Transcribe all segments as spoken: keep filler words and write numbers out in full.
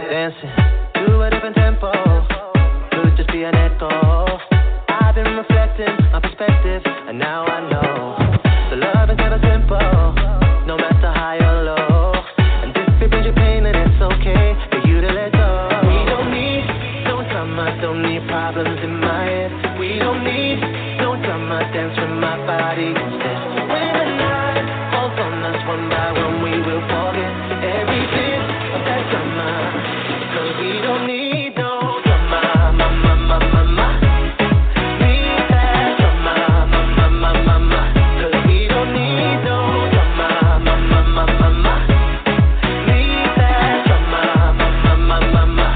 Dancing to a different tempo, could just be an echo. I've been reflecting my perspective, and now I know the love is never simple, no matter high or low. And if it brings you pain, then it's okay for you to let go. We don't need no drama, don't need problems in my head. We don't need no drama, dance with my body instead. When the night falls on us one by one, we will forget every bit of that drama. Cause we don't need no drama, ma ma ma ma ma. Need that drama, ma ma ma ma ma. Cause we don't need no drama, ma ma ma ma ma. Need that drama, ma ma ma ma ma.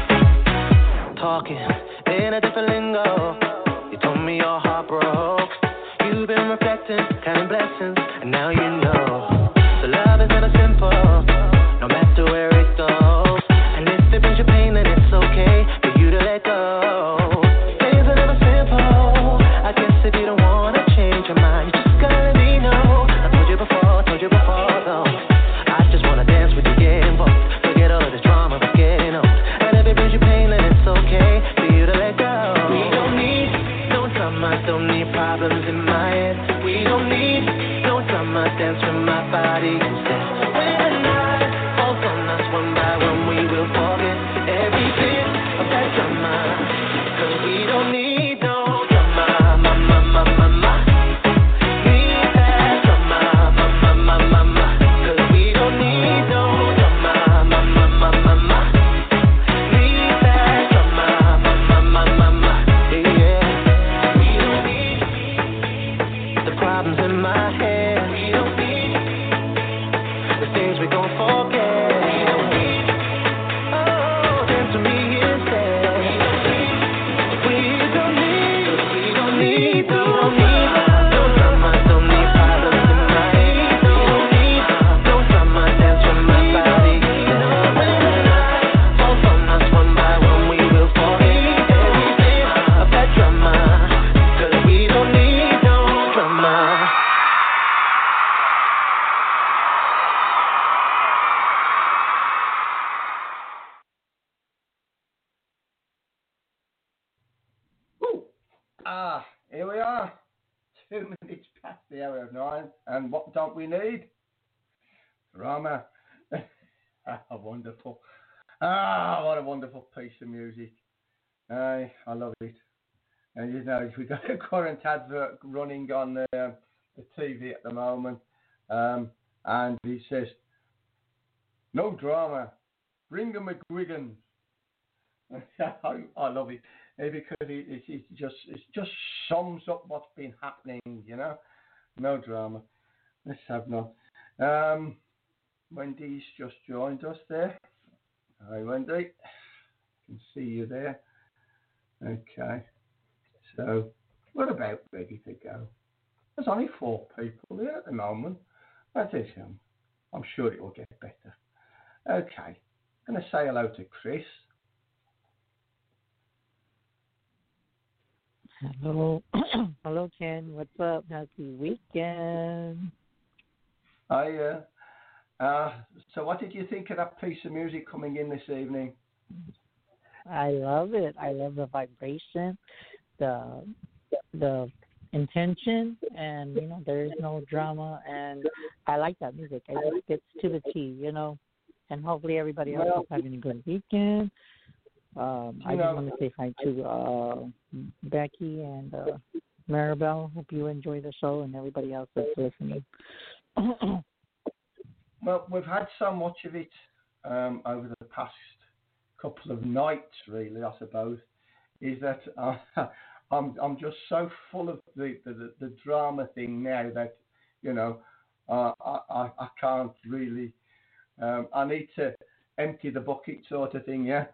Talking in a different lingo. You told me your heart broke. You've been reflecting, counting blessings, and now you know. So love is never simple, no matter where it goes. And if it brings you pain, then it's okay for you to let go. Things are never simple. I guess if you don't wanna change your mind, you just gotta let me know. I told you before, told you before, though. I just wanna dance with you, get involved. Forget all of this drama, we're getting old. And if it brings you pain, then it's okay for you to let go. We don't need no drama, don't need problems in my head. We don't need no drama, dance with my body instead. When the night falls on us one by one, we will forget every bit of that drama. Cause we don't need no drama, ma ma ma ma ma. Need that drama, ma ma ma ma ma. Cause we don't need no drama, ma ma ma ma ma. Need that drama, ma ma ma ma ma. Yeah, we don't need the problems in my head. We don't need the things we gon' forget. We don't need, oh, dance with me instead. We don't need, we don't need, we don't need no drama, don't need problems in my head. We don't need no drama, dance with my body instead. When the night falls on us one by one, we will forget every bit of that drama. Cause we don't need no drama. Woo. Ah, here we are. Two minutes past the hour of nine. And what don't we need? Drama. Ah, wonderful. Ah, what a wonderful piece of music. I, I love it. And you know, we've got a current advert running on the, um, the T V at the moment. Um, and he says, no drama. Bring the McGuigans. I, I love it. Eh, because it, it, it just it just sums up what's been happening, you know. No drama. Let's have none. Um, Wendy's just joined us there. Hi, Wendy. Can see you there. Okay. So, we're about ready to go. There's only four people here at the moment. That's it. Um, I'm sure it will get better. Okay. I'm going to say hello to Chris. Hello, hello, Ken. What's up? Happy weekend. Hi. Uh, uh, so, what did you think of that piece of music coming in this evening? I love it. I love the vibration, the the intention, and you know there is no drama. And I like that music. It just gets to the T, you know. And hopefully everybody else Well, is having a good weekend. Um, I you just know, want to say hi to uh, Becky and uh, Maribel. Hope you enjoy the show and everybody else that's listening. well, we've had so much of it um, over the past couple of nights, really, I suppose, is that uh, I'm I'm just so full of the, the, the drama thing now that, you know, uh, I, I, I can't really, um, I need to empty the bucket sort of thing, yeah?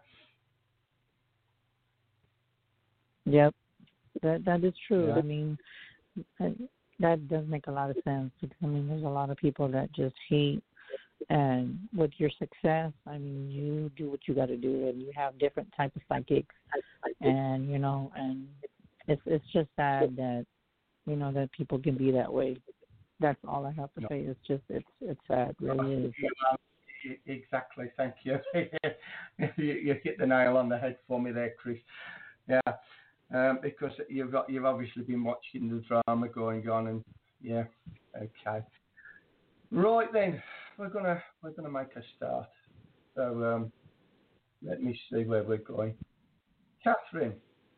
Yep, that that is true. Yeah. I mean, that, that does make a lot of sense because I mean, there's a lot of people that just hate, and with your success, I mean, you do what you got to do, and you have different type of psychics, and you know, and it's it's just sad that you know that people can be that way. That's all I have to No. say. It's just it's it's sad, it really is. e- exactly. Thank you. you. You hit the nail on the head for me there, Chris. Yeah, um, because you've got you've obviously been watching the drama going on, and yeah, okay. Right then, we're gonna we're gonna make a start. So um, let me see where we're going. Catherine.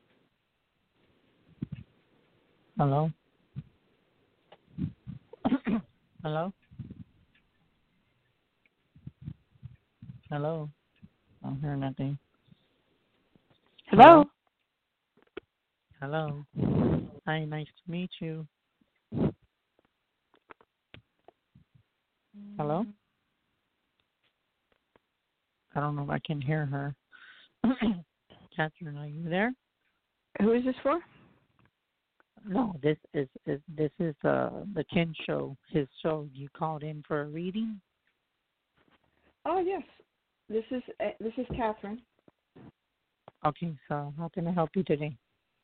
Hello? Hello? Hello? I don't hear nothing. Hello? Hello? Hi, nice to meet you. Hello? I don't know if I can hear her. Catherine, are you there? Who is this for? No, this is, is this is uh, the Ken show. His show. You called in for a reading. Oh, yes. This is uh, this is Catherine. Okay, so how can I help you today?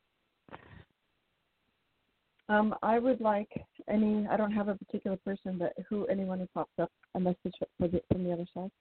Um, I would like any. I don't have a particular person, but who anyone who pops up a message for the, from the other side.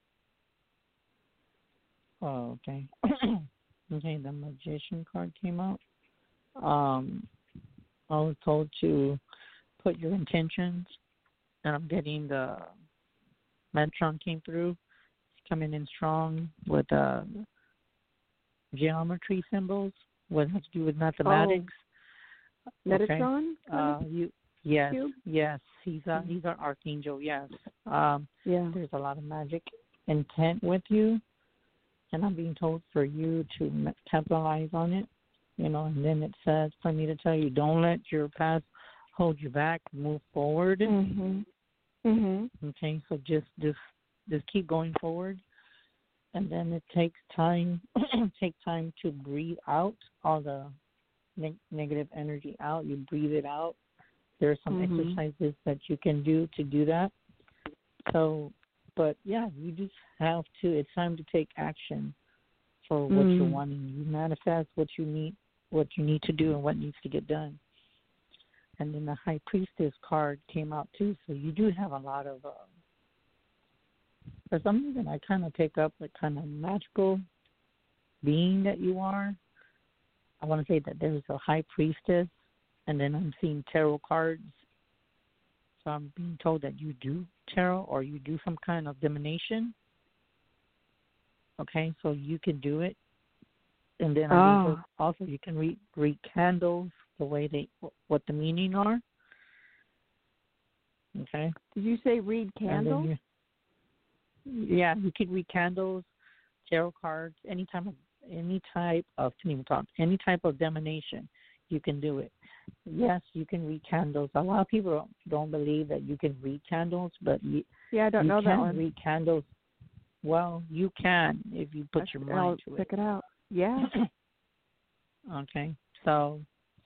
Oh, okay. Okay, the magician card came out. Um, I was told to put your intentions, and I'm getting the Metron came through. It's coming in strong with uh, geometry symbols. What has to do with mathematics. Oh, Metatron? Okay. Uh, you yes, Cube? yes. He's a he's our archangel. Yes. Um, yeah. There's a lot of magic intent with you, and I'm being told for you to capitalize on it. You know, and then it says for me to tell you, don't let your past hold you back. Move forward. Mhm. Mhm. Okay, so just just just keep going forward, and then it takes time. Take time to breathe out all the ne- negative energy out. You breathe it out. There are some Mhm. exercises that you can do to do that. So, but yeah, you just have to. It's time to take action for what Mm. you're wanting. You manifest what you need, what you need to do, and what needs to get done. And then the High Priestess card came out too, so you do have a lot of. Uh, for some reason, I kind of pick up the kind of magical being that you are. I want to say that there's a High Priestess, and then I'm seeing tarot cards. So I'm being told that you do tarot or you do some kind of divination. Okay, so you can do it. And then I'm being told also you can read, read candles the way they, what the meaning are. Okay. Did you say read candles? You, yeah, you could read candles, tarot cards, any type of any type of can even talk, any type of divination. You can do it. Yes, you can read candles. A lot of people don't, don't believe that you can read candles, but you, yeah, I don't you know can that one. read candles. Well, you can if you put That's, your mind I'll to it. check it out. Yeah. Okay, so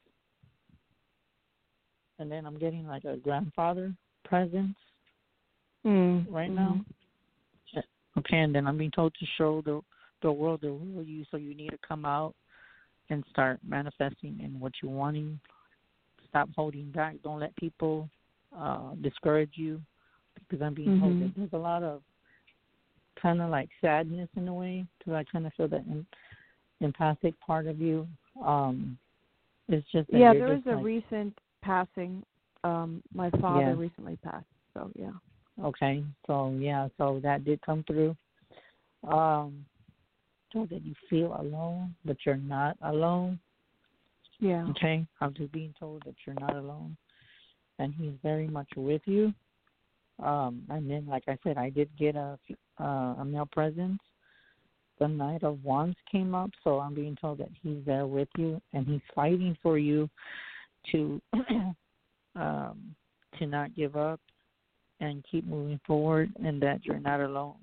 and then I'm getting like a grandfather presence mm. right mm-hmm. now. Okay, and then I'm being told to show the the world the real you, so you need to come out and start manifesting in what you're wanting. Stop holding back. Don't let people uh, discourage you, because I'm being mm-hmm. told that there's a lot of kind of like sadness in a way, because I kind of feel that in, empathic part of you. Um, it's just that yeah. you're There just was a like, recent passing. Um, my father yeah. recently passed, so yeah. Okay, so yeah, so that did come through. Um, so that you feel alone, but you're not alone. Yeah. Okay, I'm just being told that you're not alone, and he's very much with you. Um, and then, like I said, I did get a uh, a male presence. The Knight of Wands came up, so I'm being told that he's there with you, and he's fighting for you to um, to not give up and keep moving forward, and that you're not alone.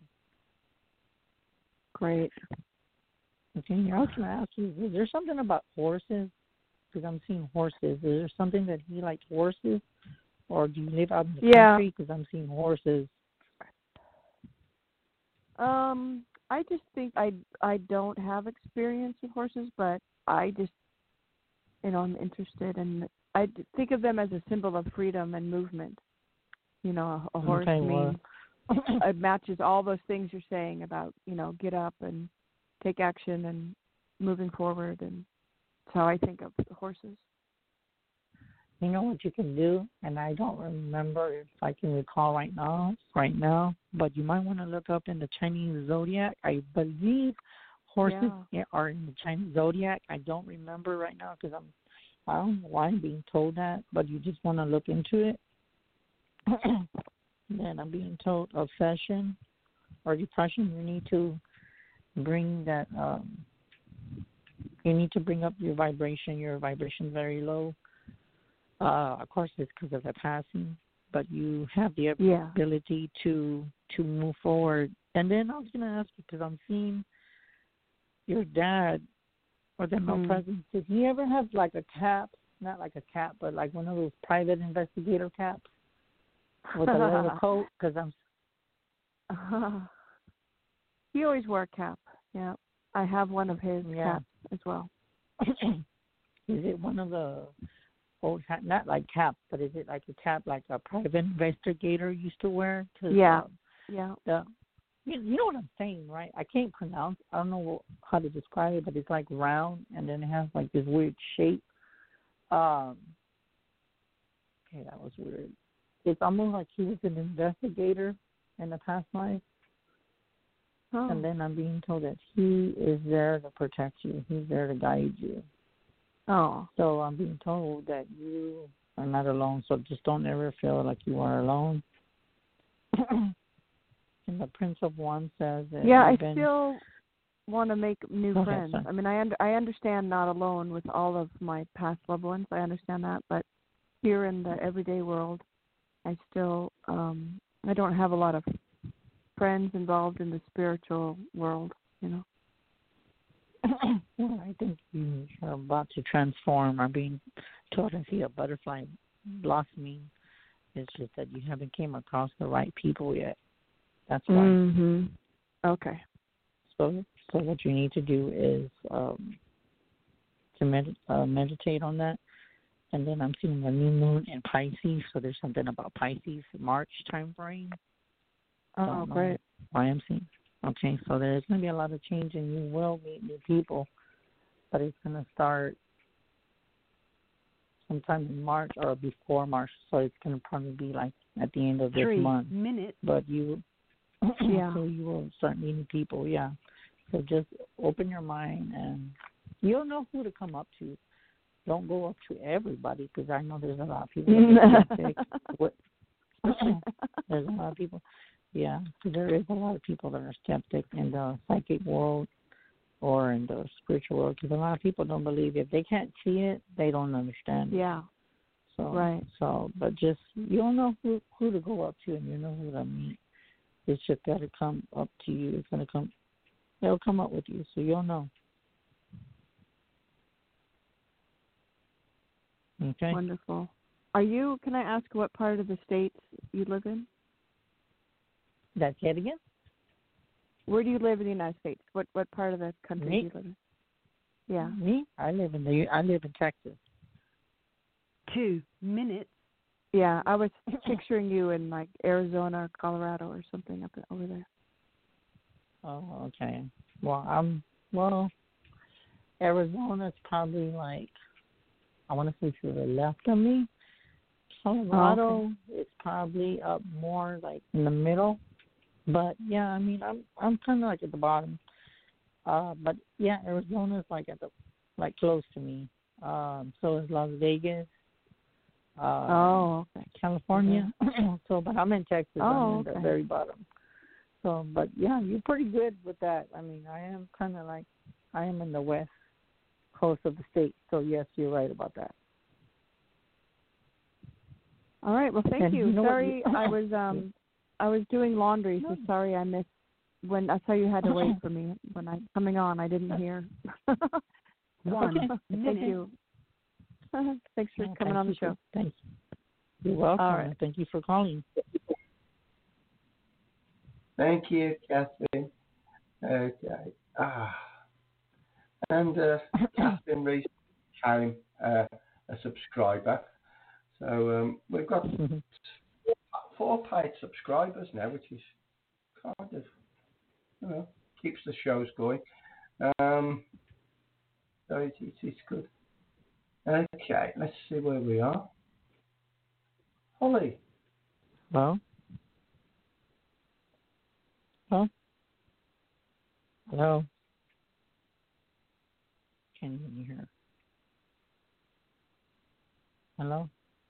Great. Okay, I was going to ask you, is there something about horses? Because I'm seeing horses. Is there something that he likes horses? Or do you live out in the yeah. country? Because I'm seeing horses. Um, I just think I, I don't have experience with horses, but I just, you know, I'm interested, and I think of them as a symbol of freedom and movement. You know, a, a horse okay, means well, it matches all those things you're saying about, you know, get up and take action and moving forward. And that's how I think of the horses. You know what you can do, and I don't remember if I can recall right now, right now, but you might want to look up in the Chinese zodiac. I believe horses Yeah. are in the Chinese zodiac. I don't remember right now because I'm, I don't know why I'm being told that, but you just want to look into it. Then I'm being told obsession or depression. You need to bring that. Um, you need to bring up your vibration. Your vibration is very low. Uh, of course, it's because of the passing, but you have the Yeah. ability to to move forward. And then I was going to ask you, because I'm seeing your dad, or the no Hmm. presence, did he ever have like a cap, not like a cap, but like one of those private investigator caps with a leather coat? Because I'm... He always wore a cap. Yeah. I have one of his Yeah. caps as well. Is it one of the old hat, not like cap, but is it like a cap like a private investigator used to wear? Cause, Yeah. um, Yeah. the, you, you know what I'm saying, right? I can't pronounce. I don't know how to describe it, but it's like round, and then it has like this weird shape. Um. Okay, that was weird. It's almost like he was an investigator in the past life, Oh. and then I'm being told that he is there to protect you. He's there to guide you. Oh. So I'm being told that you are not alone. So just don't ever feel like you are alone. And the Prince of Wands says that Yeah, I you've been... still want to make new Go ahead, friends. sorry. I mean, I under, I understand not alone with all of my past loved ones. I understand that, but here in the everyday world, I still um I don't have a lot of friends involved in the spiritual world. You know. Well, I think you are about to transform or being told to see a butterfly blossoming. It's just that you haven't came across the right people yet. That's why. Mhm. Okay. So, so what you need to do is um, to med- uh, meditate on that. And then I'm seeing the new moon in Pisces, so there's something about Pisces March time frame. Oh, Don't know great. why I'm seeing. Okay, so there's going to be a lot of change, and you will meet new people, but it's going to start sometime in March or before March, so it's going to probably be like at the end of this Three month. minutes. But you, Yeah. so you will start meeting people, yeah. So just open your mind, and you'll know who to come up to. Don't go up to everybody, because I know there's a lot of people that are skeptic. What- There's a lot of people. Yeah, so there is a lot of people that are skeptic in the psychic world or in the spiritual world, because a lot of people don't believe. If they can't see it, they don't understand. Yeah. So, Right. So, but just you'll know who who to go up to, and you know who to meet. It's just got to come up to you. It's gonna come. It'll come up with you, so you'll know. Okay. Wonderful. Are you? Can I ask what part of the state you live in? That's it again. Where do you live in the United States? What what part of the country Me? do you live in? Yeah. Me? I live in the. I live in Texas. Two minutes. Yeah, I was picturing you in like Arizona or Colorado or something up over there. Oh, okay. Well, I'm well. Arizona's probably like, I want to say to the left of me. Colorado Oh, is probably up more like in the middle. But yeah, I mean, I'm I'm kind of like at the bottom. Uh, but yeah, Arizona's like at the like close to me. Um, so is Las Vegas. Uh, Oh, okay. California. So, but I'm in Texas. Oh, I'm in the okay. very bottom. So, but yeah, you're pretty good with that. I mean, I am kind of like, I am in the west coast of the state. So yes, you're right about that. All right. Well, thank And you. you know what Sorry, you- I was um I was doing laundry, so No. sorry I missed when I saw you had to wait for me when I coming on. I didn't hear. One Okay. Thank minute. you. Thanks for Yeah, coming thank on the you for- show. Thank you. You're welcome. All right. and Thank you for calling. Thank you, Catherine. Okay. Ah. And uh, Catherine recently became uh, a subscriber. So um, we've got four paid subscribers now, which is kind of, you know, keeps the shows going. Um, so it's, it's, it's good. Okay, let's see where we are. Holly. Hello? Hello? Hello? Can't even hear. Hello?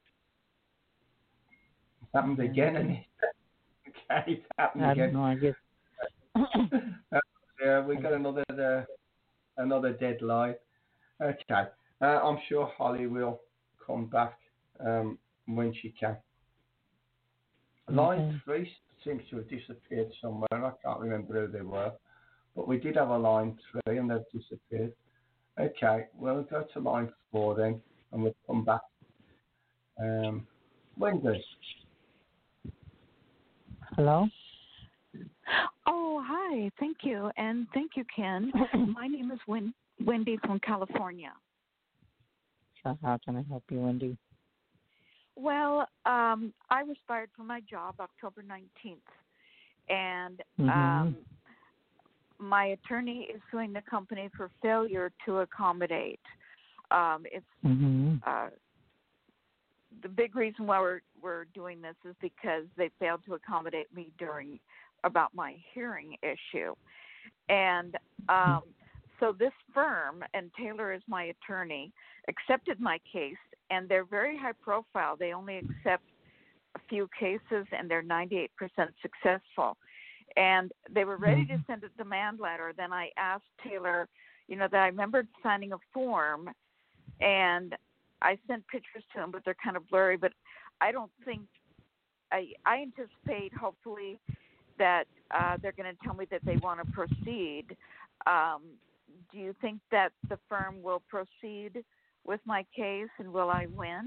It's happened again, and okay, it's happened I again. don't know, I guess. Yeah, we got another uh, another deadline. Okay, uh, I'm sure Holly will come back um, when she can. Line Okay. three seems to have disappeared somewhere. I can't remember who they were, but we did have a line three, and they've disappeared. Okay, we'll go to line four then, and we'll come back. Um, Wendy. Hello? Oh, hi. Thank you. And thank you, Ken. My name is Wen- Wendy from California. So how can I help you, Wendy? Well, um, I was fired from my job October nineteenth. And Mm-hmm. um, my attorney is suing the company for failure to accommodate. Um, it's Mm-hmm. uh, the big reason why we're, we're doing this is because they failed to accommodate me during about my hearing issue. And um, so this firm, and Taylor is my attorney, accepted my case, and they're very high profile. They only accept a few cases, and they're ninety-eight percent successful. And they were ready to send a demand letter. Then I asked Taylor, you know, that I remembered signing a form, and I sent pictures to him, but they're kind of blurry. But I don't think, I, I anticipate hopefully that uh, they're going to tell me that they want to proceed. Um, do you think that the firm will proceed with my case, and will I win?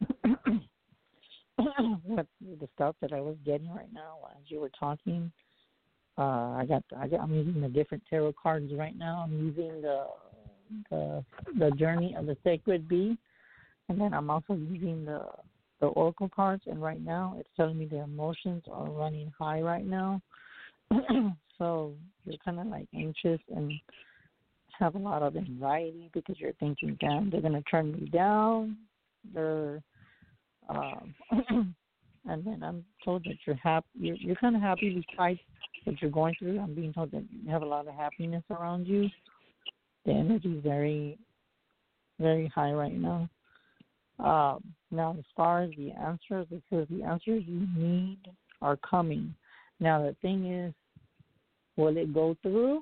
What the stuff that I was getting right now as you were talking, uh, I got, I got, I'm using the different tarot cards right now. I'm using the the the Journey of the Sacred Bee, and then I'm also using the the Oracle cards. And right now, it's telling me the emotions are running high right now. So you're kind of like anxious and have a lot of anxiety because you're thinking, damn, they're going to turn me down. They're, um, and then I'm told that you're happy. You're, you're kind of happy besides what you're going through. I'm being told that you have a lot of happiness around you. The energy is very, very high right now. Um, now, as far as the answers, it says the answers you need are coming. Now, the thing is, will it go through?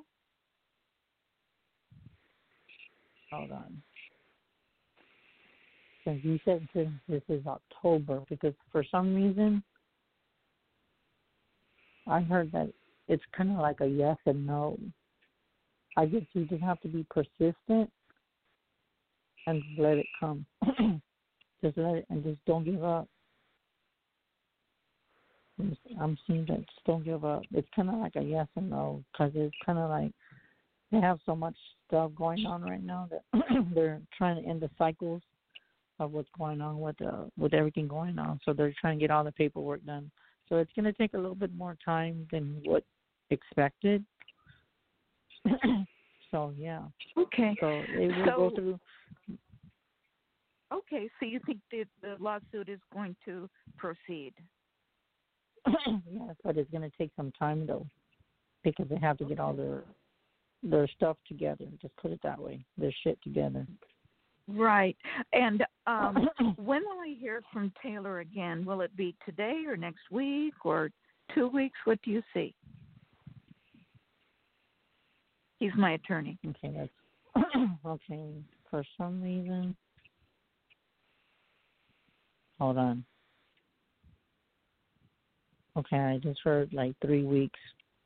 Hold on. Since you said since this is October, because for some reason, I heard that it's kind of like a yes and no. I guess you just have to be persistent and let it come. Just let it, and just don't give up. I'm seeing that just don't give up. It's kind of like a yes and no, because it's kind of like they have so much stuff going on right now that they're trying to end the cycles of what's going on with uh, with everything going on. So they're trying to get all the paperwork done. So it's going to take a little bit more time than what expected. So yeah. Okay. So it will So- go through. Okay, so you think that the lawsuit is going to proceed? Yes, but it's going to take some time though, because they have to get all their their stuff together. Just put it that way, their shit together. Right. And um, when will I hear from Taylor again? Will it be today or next week or two weeks? What do you see? He's my attorney. Okay, that's okay. For some reason, hold on. Okay, I just heard like three weeks.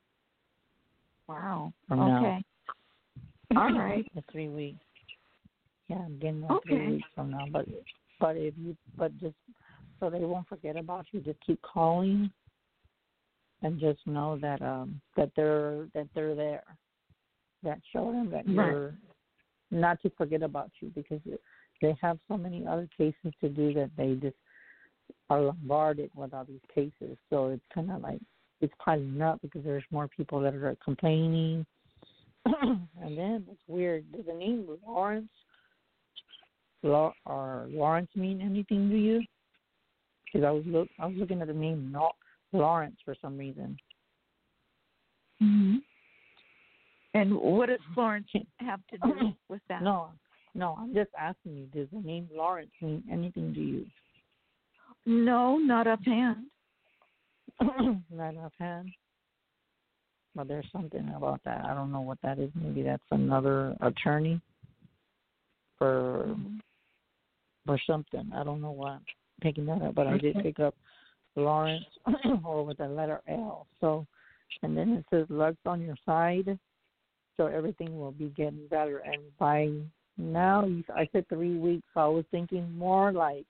Wow. From okay. now. All right. The three weeks. Yeah, I'm getting that Okay. three weeks from now. But but if you but just so they won't forget about you, just keep calling, and just know that um that they're that they're there. That show them that you're Right. not to forget about you, because they have so many other cases to do that they just are bombarded with all these cases. So it's kind of like it's piling up because there's more people that are complaining. And then it's weird. Does the name Lawrence Law, or Lawrence mean anything to you? Because I was look I was looking at the name not Lawrence for some reason. Mm-hmm. And what does Florence have to do with that? No, no, I'm just asking you, does the name Lawrence mean anything to you? No, not offhand. Not offhand. But there's something about that. I don't know what that is. Maybe that's another attorney for Mm-hmm. for something. I don't know why I'm picking that up, but I did pick up Lawrence or with the letter L. So, and then it says luck's on your side. So everything will be getting better. And by now, you- I said three weeks. So I was thinking more like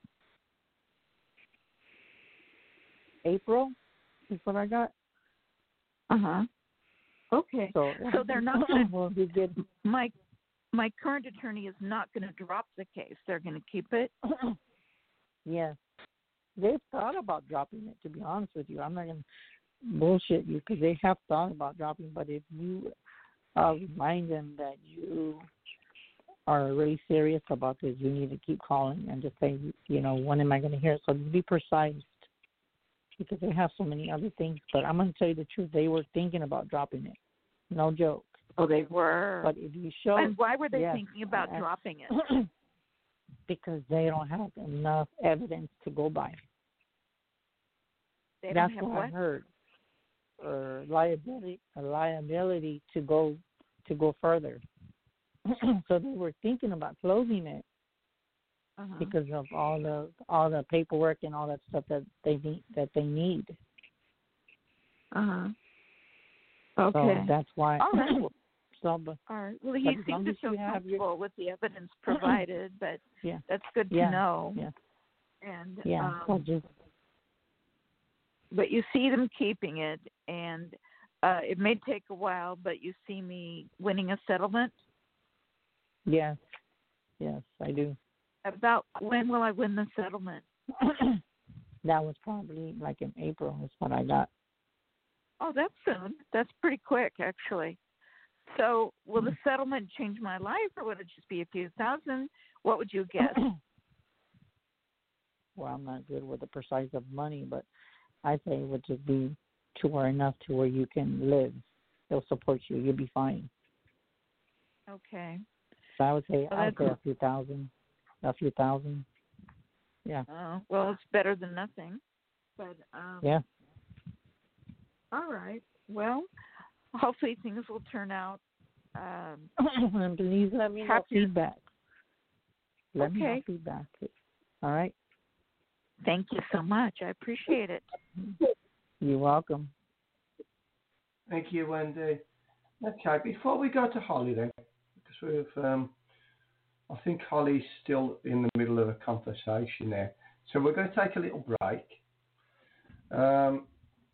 April is what I got. Uh huh. Okay. So, So they're not going we'll be good. to. My my current attorney is not going to drop the case. They're going to keep it. Yes. They've thought about dropping it, to be honest with you. I'm not going to bullshit you because they have thought about dropping, but if you uh, remind them that you are really serious about this, you need to keep calling and just say, you know, when am I going to hear it? So be precise because they have so many other things. But I'm going to tell you the truth. They were thinking about dropping it. No joke. Oh, they were. But if you show... And why were they yes, thinking about I- dropping it? Because they don't have enough evidence to go by. They That's don't have what what? I heard. Or liability, a liability to go to go further. So they were thinking about closing it Uh-huh. because of all the all the paperwork and all that stuff that they need that they need. Uh-huh. Okay. So that's why. All right. So, but, All right. Well, But he as long seems to as feel you have your- comfortable with the evidence provided, but yeah, that's good to yeah, know. yeah, And yeah. um, So just but you see them keeping it, and uh, it may take a while, but you see me winning a settlement. yes, yes, I do. About when will I win the settlement? That was probably like in April is what I got. Oh, that's soon. That's pretty quick, actually. So will the settlement change my life, or would it just be a few thousand? What would you guess? Well, I'm not good with the precise of money, but I say it would just be to or enough to where you can live. They'll support you. You'll be fine. Okay. So I would say Well, I would say that's- a few thousand, a few thousand. Yeah, Oh, well, it's better than nothing. But um, yeah. all right. Well, hopefully things will turn out. Um, And please let me know Happier. feedback. Let me know Okay. feedback. All right. thank you so much. I appreciate it. You're welcome. Thank you, Wendy. Okay, before we go to Holly then, because we've, um, I think Holly's still in the middle of a conversation there. So we're going to take a little break. Um,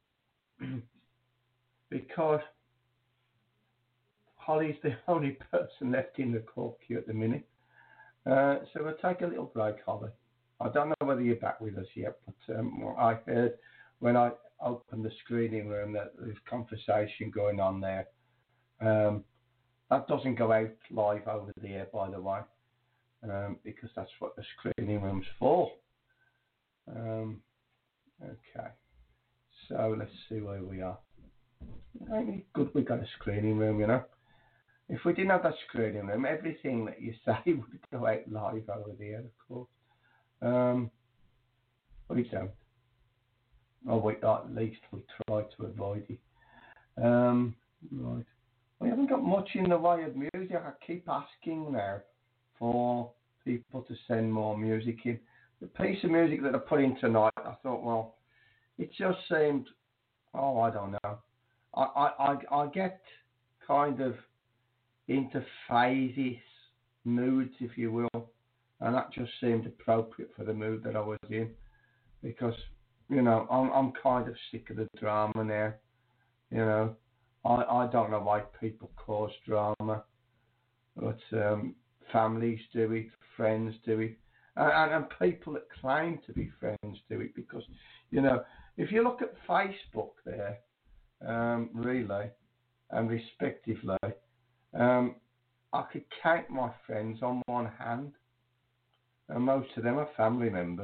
because Holly's the only person left in the call queue at the minute. Uh, so we'll take a little break, Holly. I don't know whether you're back with us yet, but um, what I heard when I opened the screening room that there's conversation going on there. Um, that doesn't go out live over the air, by the way, um, because that's what the screening room's for. Um, okay, so let's see where we are. Ain't it good we got a screening room, you know? If we didn't have that screening room, everything that you say would go out live over the air, of course. Um, but we don't. Or we, at least we try to avoid it. Um, right. We haven't got much in the way of music. I keep asking now for people to send more music in. The piece of music that I put in tonight, I thought, well, it just seemed, oh, I don't know. I, I, I, I get kind of into phases, moods, if you will, and that just seemed appropriate for the mood that I was in, because, you know, I'm, I'm kind of sick of the drama now, you know. I, I don't know why people cause drama, but um, families do it, friends do it, and, and people that claim to be friends do it because, you know, if you look at Facebook there, um, really, and respectively, um, I could count my friends on one hand, and most of them are family members.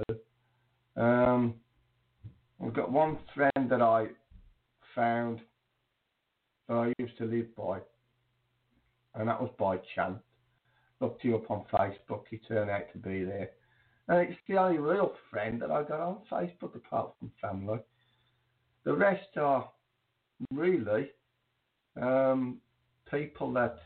Um, I've got one friend that I found that I used to live by, and that was by chance. Looked you up on Facebook, he turned out to be there. And it's the only real friend that I got on Facebook apart from family. The rest are really um, people that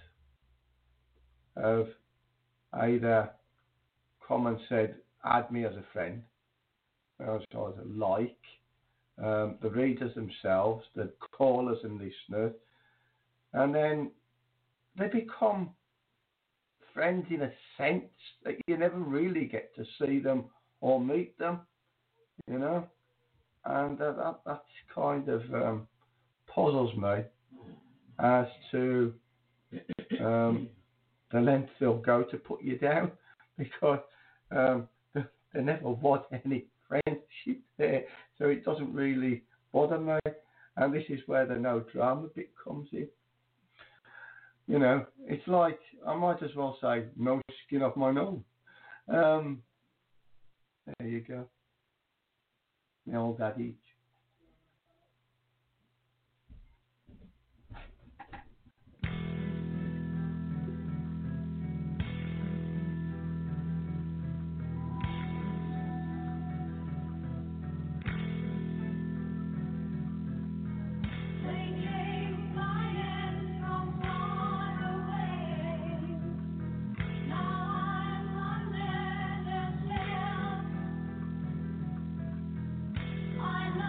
have either come and said, add me as a friend, as I was a like, um, the readers themselves, the callers and listeners, and then they become friends in a sense that you never really get to see them or meet them, you know, and uh, that that's kind of um, puzzles me as to um, the length they'll go to put you down, because um, there never was any friendship there, so it doesn't really bother me, and this is where the no drama bit comes in. You know, it's like, I might as well say, no skin off my nose. Um, there you go. The old adage. I know.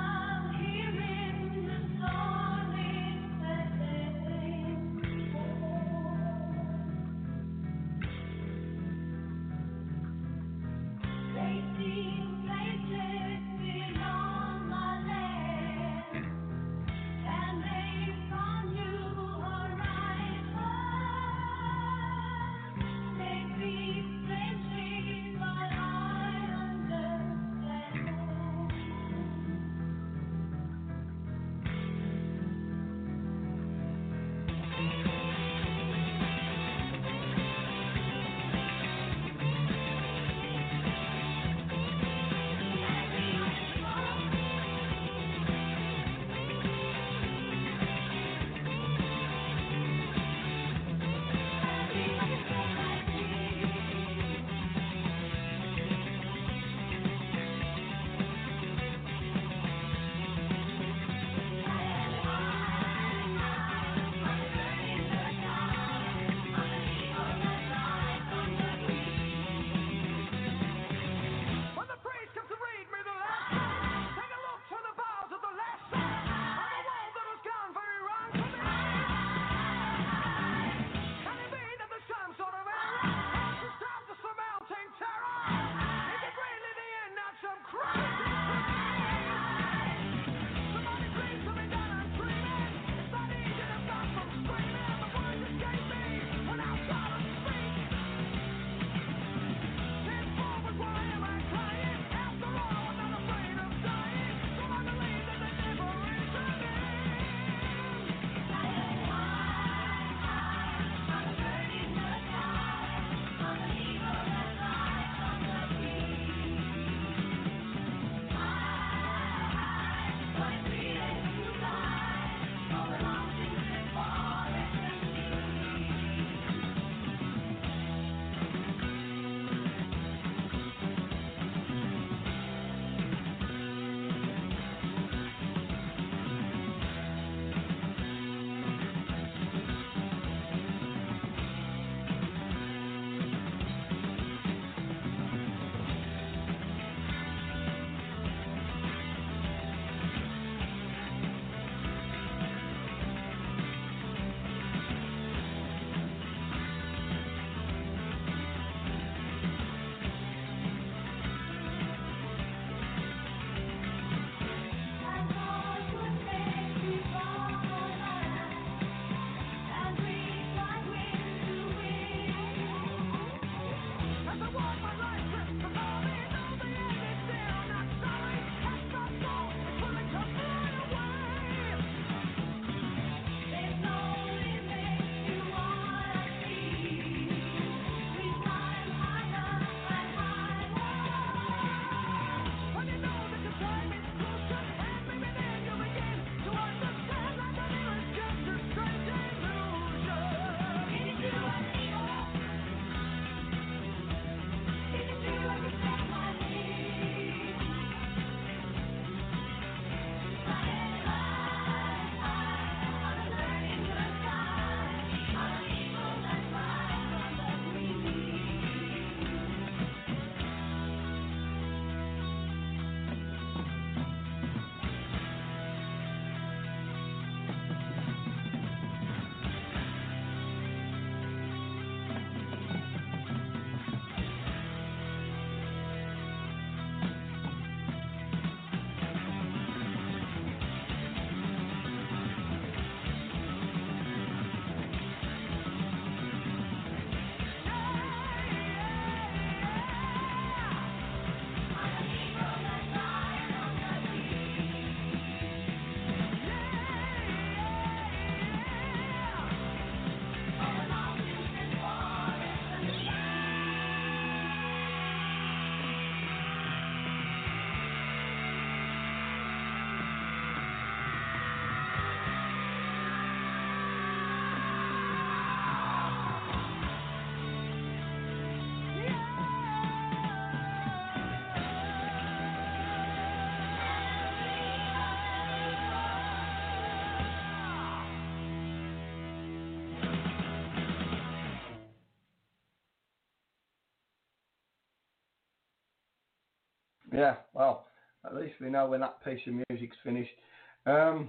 Yeah, well, at least we know when that piece of music's finished. Um,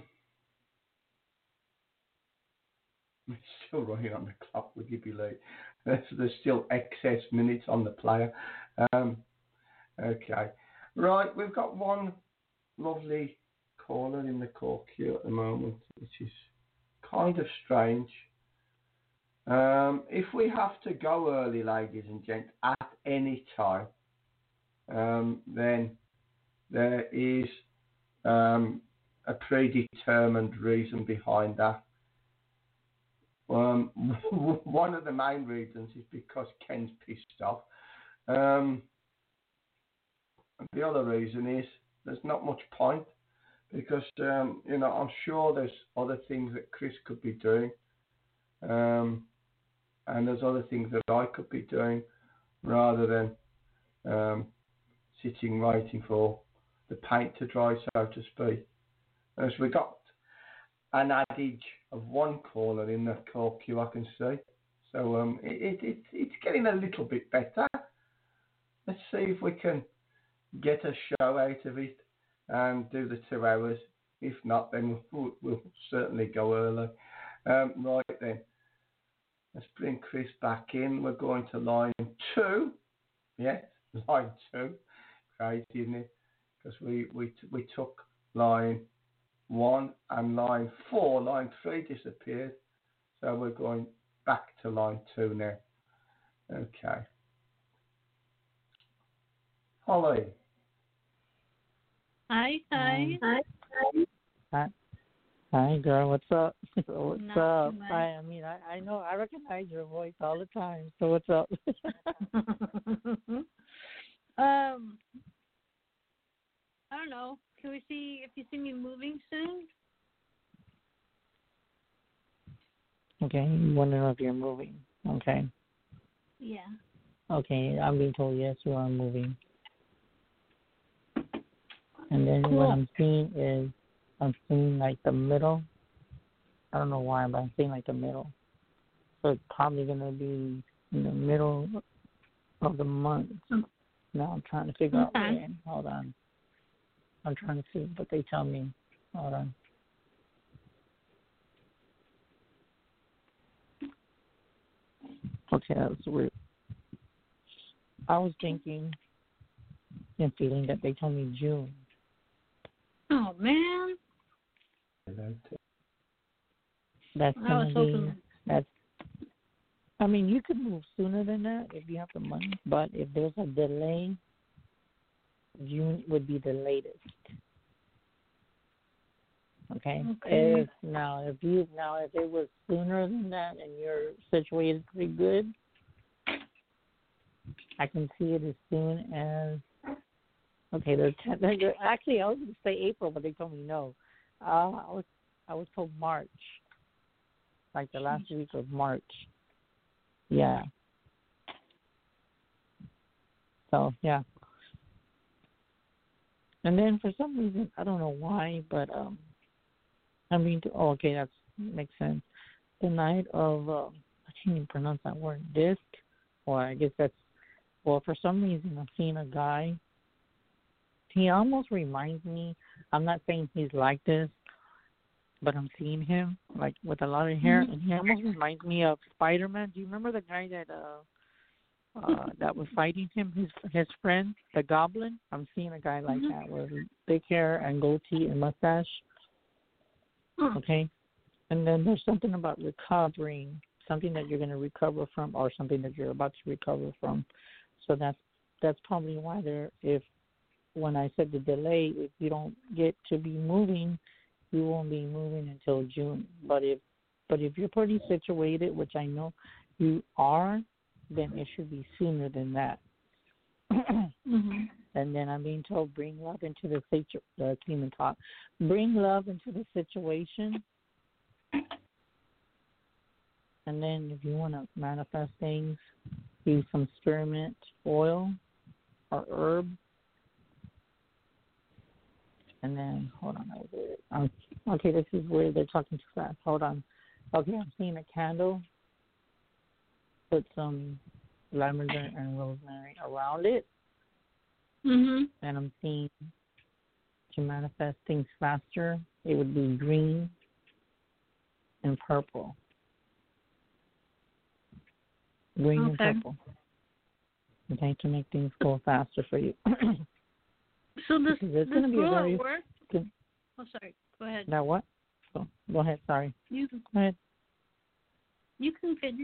it's still running on the clock, would you believe? There's, there's still excess minutes on the player. Um, okay. Right, we've got one lovely caller in the call queue at the moment, which is kind of strange. Um, if we have to go early, ladies and gents, at any time, um, then there is um, a predetermined reason behind that. Um, one of the main reasons is because Ken's pissed off. Um, and the other reason is there's not much point because, um, you know, I'm sure there's other things that Chris could be doing. Um, and there's other things that I could be doing rather than um, sitting waiting for the paint to dry, so to speak. As we got an adage of one caller in the call queue, I can see. So um, it, it, it, it's getting a little bit better. Let's see if we can get a show out of it and do the two hours. If not, then we'll, we'll certainly go early. Um, right then. Let's bring Chris back in. We're going to line two. Yes, line two. Crazy, isn't it? Because we, we, we took line one and line four. Line three disappeared. So we're going back to line two now. Okay. Holly. Hi, hi. Hi. Hi. Hi, girl. What's up? What's Not up? too much. I, I mean, I, I know, I recognize your voice all the time. So what's up? um, I don't know. Can we see if you see me moving soon? Okay, you want to know if you're moving. Okay. Yeah. Okay, I'm being told yes, you are moving. And then Cool. what I'm seeing is, I'm seeing like the middle. I don't know why, but I'm seeing like the middle. So it's probably going to be in the middle of the month. Now I'm trying to figure out Okay. when. Hold on. I'm trying to see what they tell me. Hold on. Okay, that's weird. I was thinking and feeling that they told me June. Oh, man. That's I gonna was be hoping. that's. I mean, you could move sooner than that if you have the money, but if there's a delay, June would be the latest. Okay. Okay. If now, if you now if it was sooner than that and you're situated pretty good, I can see it as soon as. Okay, they're, they're, they're actually I was going to say April, but they told me no. Uh, I was I was told March, like the last week of March. Yeah. So yeah. And then for some reason I don't know why, but um, I mean, oh, okay, that makes sense. The night of uh, I can't even pronounce that word. Disc, or I guess that's well. For some reason, I'm seeing a guy. He almost reminds me. I'm not saying he's like this, but I'm seeing him like with a lot of hair, and he almost reminds me of Spider-Man. Do you remember the guy that uh, uh that was fighting him? His his friend, the Goblin. I'm seeing a guy like Mhm. that with big hair and goatee and mustache. Huh. Okay, and then there's something about recovering, something that you're going to recover from, or something that you're about to recover from. So that's that's probably why there. If when I said the delay, if you don't get to be moving, you won't be moving until June. But if but if you're pretty situated, which I know you are, then it should be sooner than that. Mm-hmm. And then I'm being told, bring love into the situ- uh, team and talk. Bring love into the situation. And then if you want to manifest things, use some spearmint oil or herb. And then, hold on, that was weird. Um, okay, this is weird. They're talking too fast. Hold on. Okay, I'm seeing a candle. Put some lavender and rosemary around it. Mhm. and I'm seeing to manifest things faster, it would be green and purple. Green Okay. and purple. Okay, to make things go faster for you. So this Because it's this gonna be a girl very at work. good. Oh, sorry. Go ahead. Now what? Go, go ahead. Sorry. You can Go ahead. you can finish.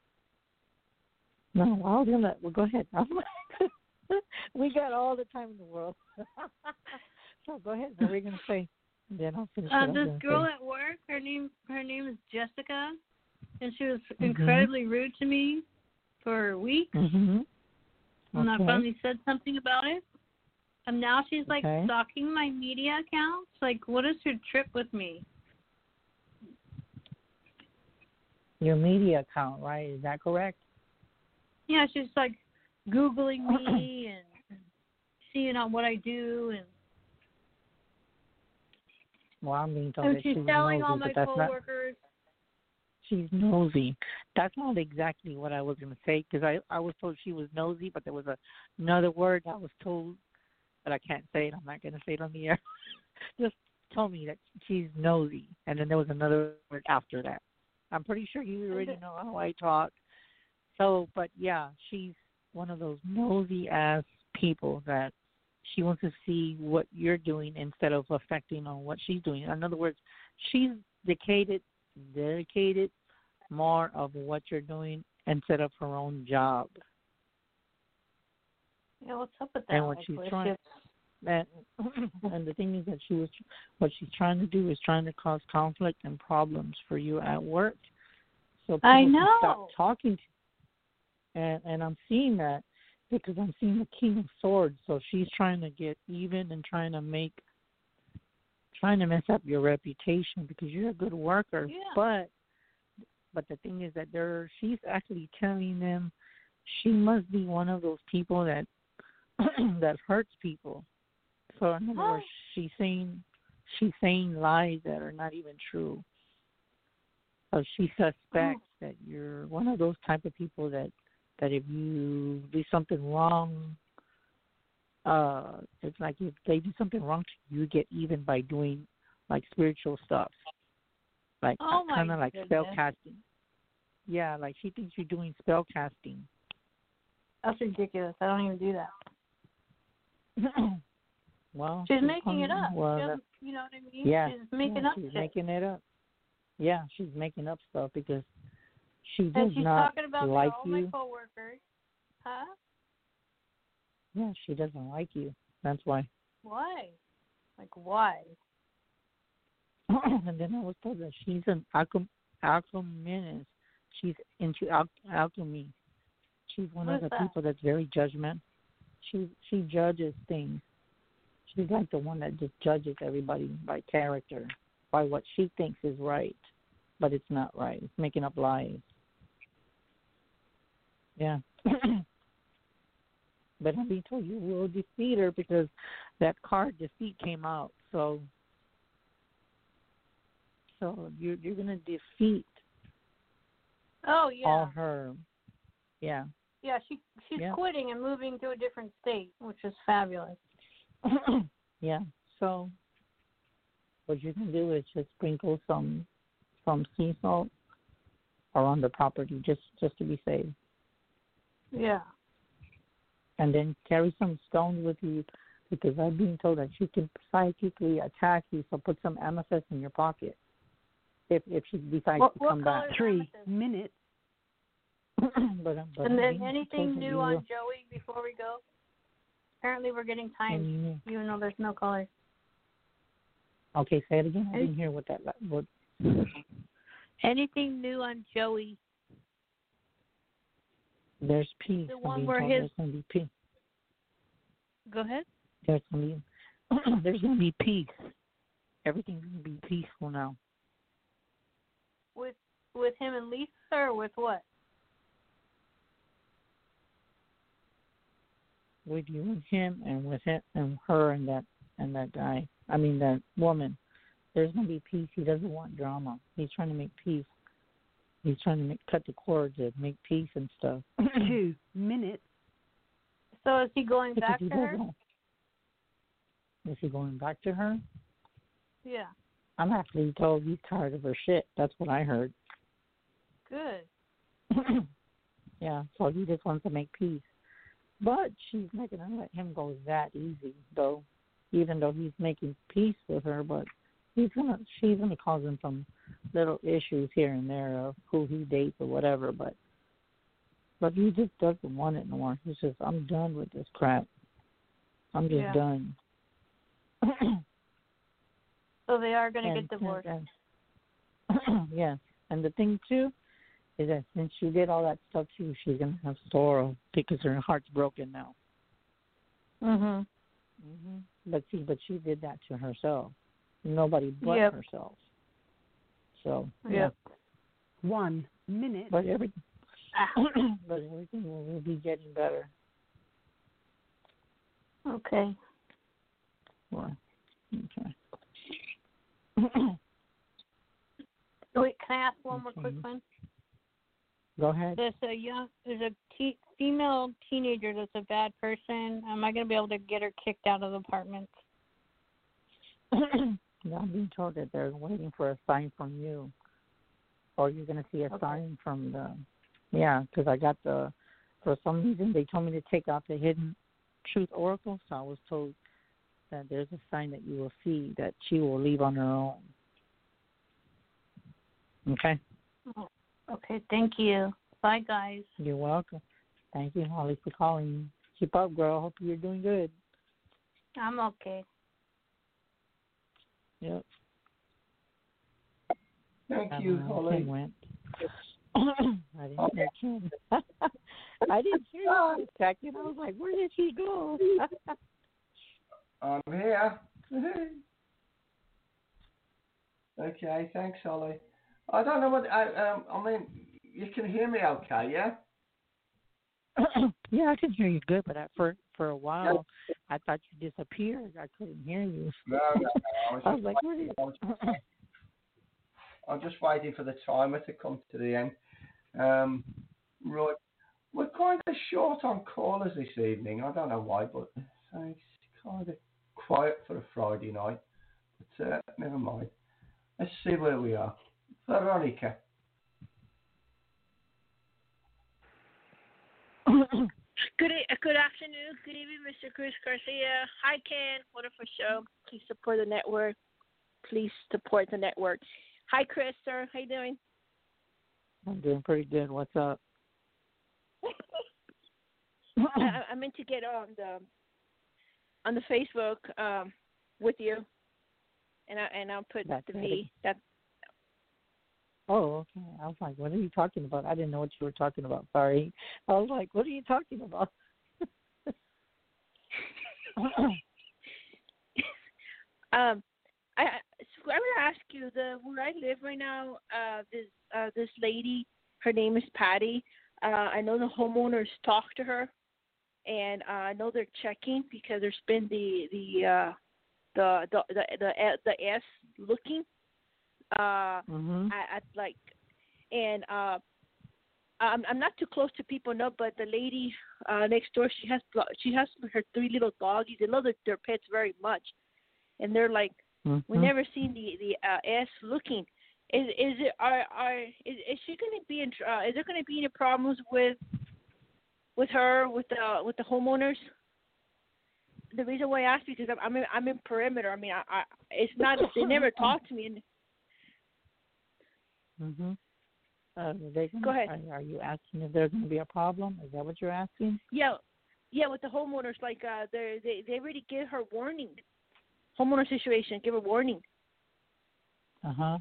No, I was gonna. Well, go ahead. We got all the time in the world. So go ahead. What were you gonna say? And then I'll finish. Uh, what I was this gonna girl say. at work, her name her name is Jessica, and she was Mm-hmm. incredibly rude to me for weeks. Mm-hmm. And I Okay. finally said something about it. And now she's like Okay. stalking my media accounts. Like, what is her trip with me? Your media account, right? Is that correct? Yeah, she's like Googling me and seeing on what I do, and, Well, I'm being told and that she's she's telling nosy, all my but that's not. coworkers. She's nosy. That's not exactly what I was going to say because I, I was told she was nosy, but there was a, another word I was told, but I can't say it. I'm not going to say it on the air. Just told me that she's nosy, and then there was another word after that. I'm pretty sure you already know how I talk. So, but yeah, she's one of those nosy ass people that she wants to see what you're doing instead of affecting on what she's doing. In other words, she's dedicated, dedicated more of what you're doing instead of her own job. Yeah, what's up with that? And what Like, she's where trying, she- and, and the thing is that she was, what she's trying to do is trying to cause conflict and problems for you at work. So people I can know. stop talking to you. And, and I'm seeing that because I'm seeing the King of Swords. So she's trying to get even and trying to make, trying to mess up your reputation because you're a good worker. Yeah. But, but the thing is that they're, she's actually telling them she must be one of those people that that hurts people. So in other words, she's saying she's saying lies that are not even true. So she suspects Oh. that you're one of those type of people that that if you do something wrong, uh, it's like if they do something wrong to you, you get even by doing like spiritual stuff, like Oh, my kind of like goodness. spell casting. Yeah, like she thinks you're doing spell casting. That's ridiculous. I don't even do that. Well, She's making it coming- up. Well, She that- doesn't- you know what I mean? yeah, She's making yeah, up she's shit. making it up. Yeah, she's making up stuff because she does and she's not talking about like me to all you. my coworkers. Huh? Yeah, she doesn't like you. That's why. Why? Like, why? And then I was told that she's an alchem- alchemist. She's into al- alchemy. She's one What of is the that? people that's very judgmental. She she judges things. She's like the one that just judges everybody by character, by what she thinks is right, but it's not right. It's making up lies. Yeah. But I'm being told you will defeat her because that card defeat came out. So, so you're you're gonna defeat Oh, yeah. all her. Yeah. Yeah, she she's Yeah. quitting and moving to a different state, which is fabulous. Yeah. So, what you can do is just sprinkle some some sea salt around the property, just just to be safe, Yeah. and then carry some stones with you, because I've been told that she can psychically attack you. So put some amethyst in your pocket if if she decides What, to what come color back. is Three amethyst? minutes. but, but And I'm then being anything told that new you on will- Joey before we go? Apparently we're getting timed, Mm, even though there's no color. Okay, say it again. I Any- didn't hear what that what. Anything new on Joey? There's peace. The I'm one being where told his- there's going to be peace. Go ahead. There's going to be there's going to be peace. Everything's going to be peaceful now. With with him and Lisa, or with what? With you and him, and with him and her and that and that guy. I mean that woman. There's going to be peace. He doesn't want drama. He's trying to make peace. He's trying to make, cut the cords and make peace and stuff. Two minutes. So is he going Because back he to her? doesn't. Is he going back to her? Yeah. I'm actually told he's tired of her shit. That's what I heard. Good. Yeah, so he just wants to make peace. But she's not going to let him go that easy, though, even though he's making peace with her. But he's gonna, she's going to cause him some little issues here and there of who he dates or whatever. But but he just doesn't want it no more. He's just, I'm done with this crap. I'm just Yeah. done. So they are going to And- get divorced. and- and- yes, and the thing too is that since she did all that stuff too, she's gonna have sorrow because her heart's broken now. Mhm. hmm But see, but she did that to herself. Nobody but Yep. herself. So Yep. One minute. but every Ah. but everything will, will be getting better. Okay. Well, okay. Wait, can I ask one more quick Okay. one? Go ahead. There's a young, there's a te- female teenager that's a bad person. Am I going to be able to get her kicked out of the apartment? Yeah, I'm being told that they're waiting for a sign from you, or you're going to see a Okay. sign from the. Yeah, because I got the. For some reason, they told me to take out the hidden truth oracle, so I was told that there's a sign that you will see that she will leave on her own. Okay. Oh, okay, thank you. Bye, guys. You're welcome. Thank you, Holly, for calling. Keep up, girl. Hope you're doing good. I'm okay. Yep. Thank I you, don't know where Holly. Ken went. I didn't hear Ken. I didn't hear you for a second. I was like, where did he go? I'm here. Okay, thanks, Holly. I don't know what I um. I mean, you can hear me, okay? Yeah. Yeah, I can hear you good, but I, for for a while, I thought you disappeared. I couldn't hear you. No, no, no. I was, I just was like, where did? I was, I'm just waiting for the timer to come to the end. Um, right. We're kind of short on callers this evening. I don't know why, but it's kind of quiet for a Friday night. But uh, never mind. Let's see where we are. Veronica. Good e- good afternoon. Good evening, Mister Chris Garcia. Hi, Ken. Wonderful show. Please support the network. Please support the network. Hi, Chris, sir. How you doing? I'm doing pretty good. What's up? I, I meant to get on the on the Facebook um, with you, and I and I'll put That's the right. V. That Oh, okay. I was like, what are you talking about? I didn't know what you were talking about. Sorry. I was like, what are you talking about? um, I so I want to ask you the where I live right now. Uh, this uh, this lady, her name is Patty. Uh, I know the homeowners talk to her, and uh, I know they're checking because there's been the the uh, the the the the, the S looking uh, Mm-hmm. at, at like, and uh, I'm I'm not too close to people, no, but the lady uh, next door, she has she has her three little doggies. They love their, their pets very much, and they're like, Mm-hmm. we never seen the the uh, S looking. Is is it are are is, is she going to be in? Uh, is there going to be any problems with with her with the with the homeowners? The reason why I asked because I'm I'm in, I'm in perimeter. I mean, I, I it's not they never talk to me. And Mm-hmm. Uh, are they gonna, Go ahead. Are, are you asking if there's going to be a problem? Is that what you're asking? yeah, yeah, with the homeowners, like uh, they they they already give her warning. Homeowner situation, give her warning. Uh huh.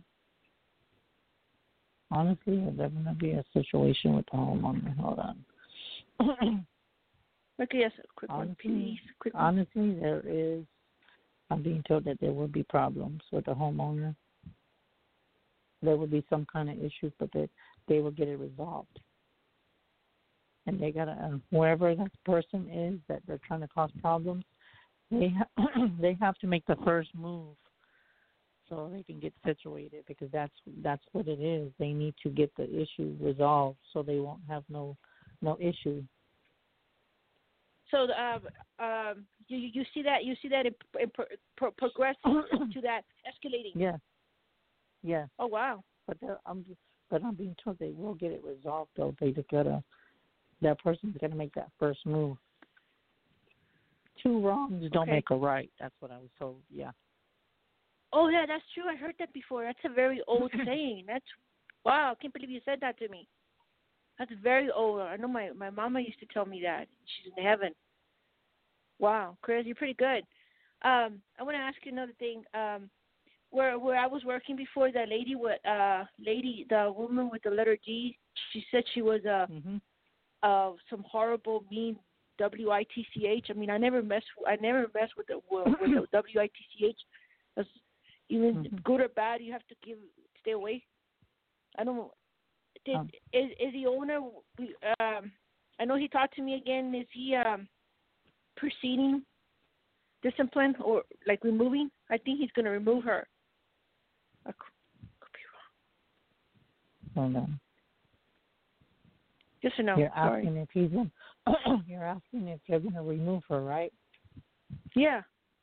Honestly, is there going to be a situation with the homeowner? Hold on. Okay, yes, quick one, Honestly, please. Quick one. honestly, there is. I'm being told that there will be problems with the homeowner. There will be some kind of issues, but they they will get it resolved. And they gotta, uh, whoever that person is that they're trying to cause problems, they ha- they have to make the first move so they can get situated, because that's that's what it is. They need to get the issue resolved so they won't have no no issue. So um, um, you you see that you see that it, it pro, pro, progressing to that escalating. Yeah. Yeah. Oh wow. But the, I'm just, but I'm being told they will get it resolved though. They just gotta that person's gonna make that first move. Two wrongs don't Okay. make a right. That's what I was told. Yeah. Oh yeah, that's true. I heard that before. That's a very old saying. That's wow. I can't believe you said that to me. That's very old. I know my my mama used to tell me that. She's in heaven. Wow, Chris, you're pretty good. Um, I want to ask you another thing. Um, where where I was working before, that lady with uh lady the woman with the letter D, she said she was uh Mhm. uh some horrible mean W I T C H. I mean, I never mess I never mess with the with the W I T C H. That's even Mhm. good or bad, you have to give stay away. I don't. Did, Um. is is the owner? Um, I know he talked to me again. Is he um proceeding discipline or like removing? I think he's going to remove her. I could, could be wrong. Hold on. Yes or no? You're Sorry. asking if he's in, you're asking if they're gonna remove her, right? Yeah.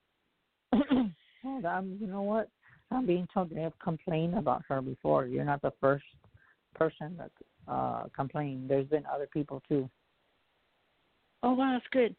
Hold on. You know what? I'm being told they have complained about her before. You're not the first person that uh complained. There's been other people too. Oh wow, that's good.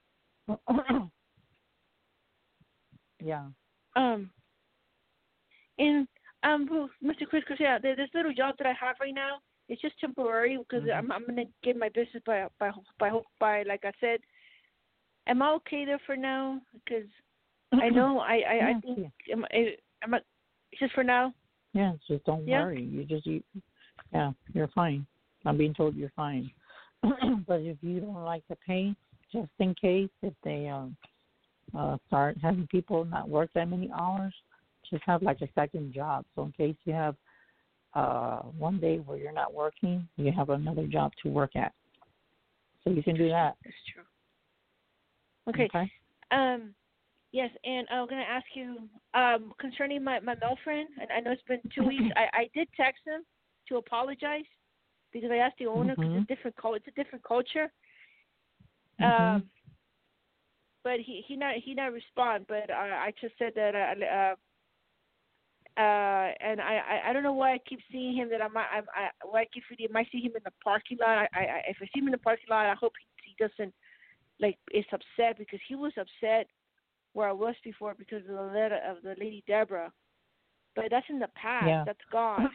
Yeah. Um. And um, well, Mister Chris, Chris, yeah, this little job that I have right now, it's just temporary because Mhm. I'm I'm gonna get my business by by by by like I said. Am I okay there for now? Because I know I I, Yeah, I think yeah. am I am I just for now? Yeah, just don't Yeah? worry. You just you, yeah, you're fine. I'm being told you're fine. But if you don't like the pay, just in case if they um uh start having people not work that many hours, just have like a second job. So in case you have uh one day where you're not working, you have another job to work at. So you can do that. That's true. Okay. Okay. Um. Yes, and I'm gonna ask you um concerning my my male friend. And I know it's been two weeks. I I did text him to apologize because I asked the owner because Mhm. it's different cul- it's a different culture. Mhm. Um. But he he not he not respond. But I I just said that uh, uh uh and I, I I don't know why I keep seeing him that I might I I why I keep I might see him in the parking lot. I, I if I see him in the parking lot, I hope he, he doesn't like is upset because he was upset where I was before because of the letter of the lady Deborah. But that's in the past. Yeah. That's gone.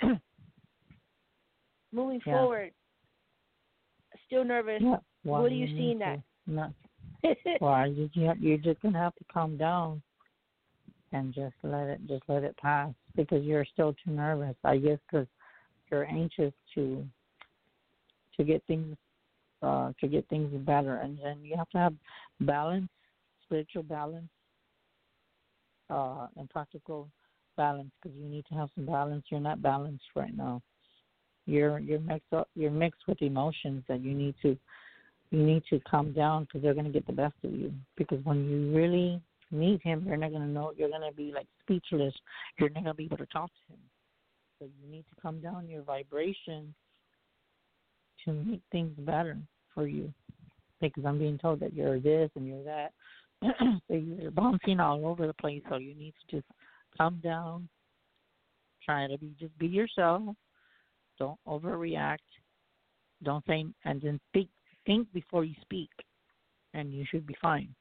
Moving Yeah. forward, still nervous. Yeah. Well, what are you need seeing to. that? Not, well, you, you, you're just gonna have to calm down and just let it just let it pass because you're still too nervous. I guess because you're anxious to to get things uh, to get things better, and then you have to have balance, spiritual balance, uh, and practical balance because you need to have some balance. You're not balanced right now. You're you're mixed up. You're mixed with emotions that you need to you need to calm down because they're going to get the best of you. Because when you really meet him, you're not going to know. You're going to be like speechless. You're not going to be able to talk to him. So you need to calm down your vibration to make things better for you. Because I'm being told that you're this and you're that. So you're bouncing all over the place. So you need to just calm down. Try to be just be yourself. Don't overreact. Don't say and then speak. Think before you speak, and you should be fine.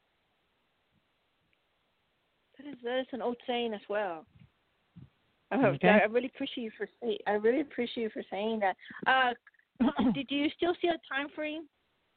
That is that is an old saying as well. I, Okay. I really appreciate you for say, I really appreciate you for saying that. Uh, did you still see a time frame?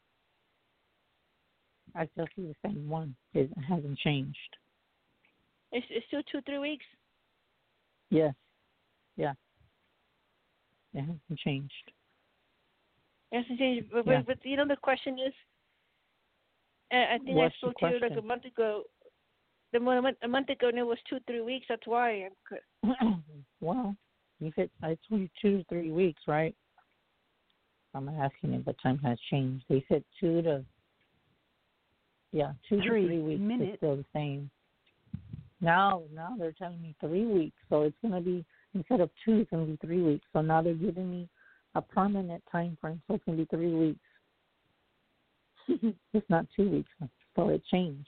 I still see the same one. It hasn't changed. It's, it's still two three weeks. Yes. Yeah. It hasn't changed. Yes, indeed. But, Yeah. but, but you know the question is, and I think What's I spoke the to you like a question? month ago. The month a month ago, and it was two three weeks. That's why. I'm good. Well, you said I told you two to three weeks, right? I'm asking if the time has changed. They said two to yeah, two Three to three weeks minutes. is still the same. Now, now they're telling me three weeks, so it's gonna be instead of two, it's gonna be three weeks. So now they're giving me a permanent time frame, so it's gonna be three weeks. It's not two weeks, so it changed.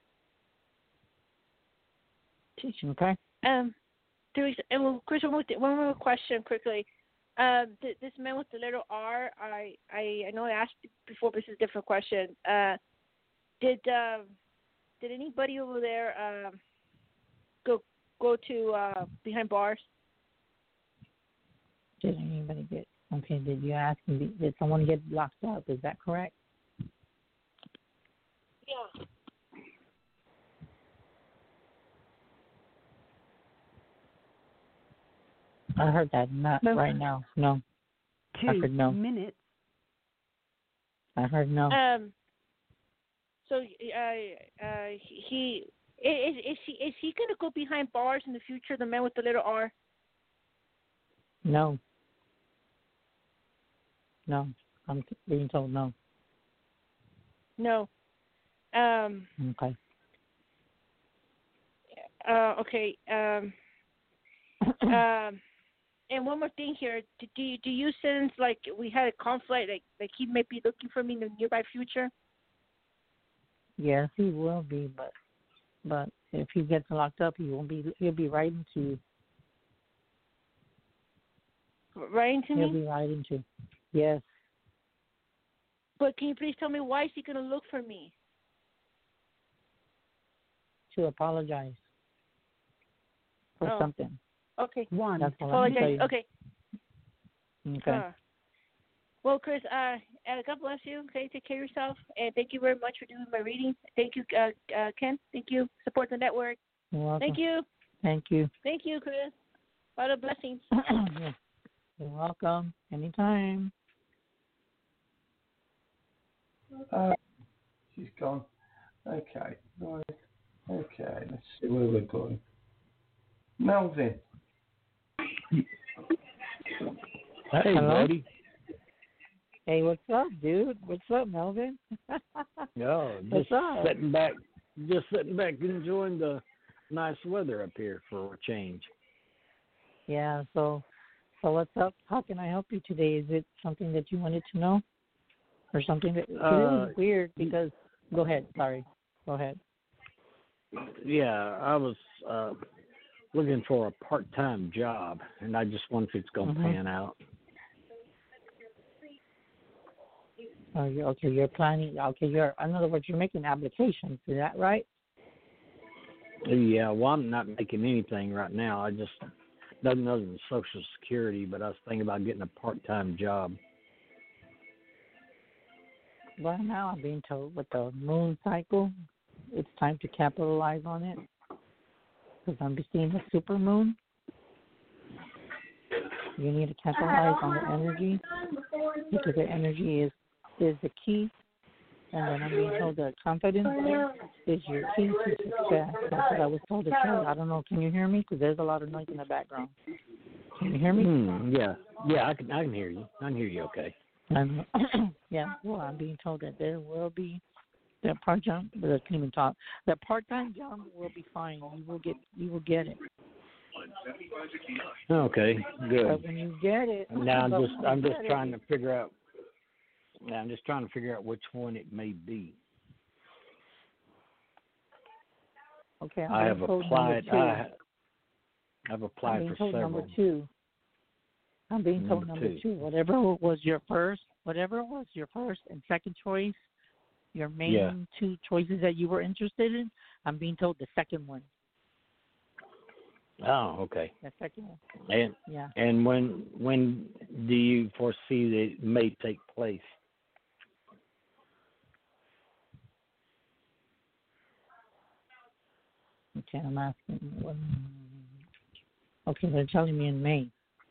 Okay. Um, there is, and well, Chris, one more, th- one more question quickly. Um, th- this man with the little R, I, I, I know I asked before, but this is a different question. Uh, did, um, did anybody over there um, go go to uh, behind bars? Did anybody get? Okay. Did you ask? Did did someone get locked up? Is that correct? Yeah. I heard that. Not No. right now. No. Two I heard no. minutes. I heard no. Um. So, uh, uh, he is is he is he gonna go behind bars in the future? The man with the little R. No. No. I'm being told no. No. Um. Okay. Uh. Okay. Um. um. And one more thing here. Do, do you do you sense like we had a conflict? Like like he may be looking for me in the nearby future. Yes, he will be, but but if he gets locked up, he won't be. He'll be writing to. Writing to He'll me. be writing to. Yes. But can you please tell me why is he gonna look for me? To apologize for Oh. something. Okay. One. That's all I can tell Apologize. you. Okay. Okay. Uh, well, Chris, uh, uh, God bless you. Okay, take care of yourself, and thank you very much for doing my reading. Thank you, uh, uh, Ken. Thank you. Support the network. You're welcome. Thank you. Thank you. Thank you, Chris. A lot of blessings. Yeah. You're welcome. Anytime. Uh, she's gone. Okay, right. Okay, let's see where we're going. Melvin. Hey, Hello? buddy. Hey, what's up, dude? What's up, Melvin? No, What's just up? sitting back, just sitting back, enjoying the nice weather up here for a change. Yeah. So, so what's up? How can I help you today? Is it something that you wanted to know, or something that? It Uh, is weird because. Go ahead. Sorry. Go ahead. Yeah, I was uh, looking for a part-time job, and I just wonder if it's going to Mhm. pan out. Oh, you're, okay. You're planning. Okay. You're. In other words, you're making applications. Is that right? Yeah, well, I'm not making anything right now. I just nothing other than Social Security, but I was thinking about getting a part-time job. Well, now I'm being told with the moon cycle, it's time to capitalize on it because I'm seeing the super moon. You need to capitalize on the energy because the energy is is the key. And then I'm being told that confidence is your key to success. That's what I was told to tell you. I don't know. Can you hear me? Because there's a lot of noise in the background. Can you hear me? Hmm, yeah, yeah, I can, I can hear you. I can hear you okay. Um, yeah, well, I'm being told that there will be that part time. But I can't even talk. That part-time job will be fine. You will get. You will get it. Okay, good. But when you get it, Now I'm but just when you I'm just get it, trying to figure out. Now I'm just trying to figure out which one it may be. Okay, I'm I being have told applied. number two. I, I've I'm applied being for told several. number two. I'm being told Number number two. two. Whatever was your first, whatever was your first and second choice, your main Yeah. two choices that you were interested in, I'm being told the second one. Oh, okay. The second one. And Yeah. and when when do you foresee that it may take place? Okay, I'm asking. When, okay, they're telling me in May.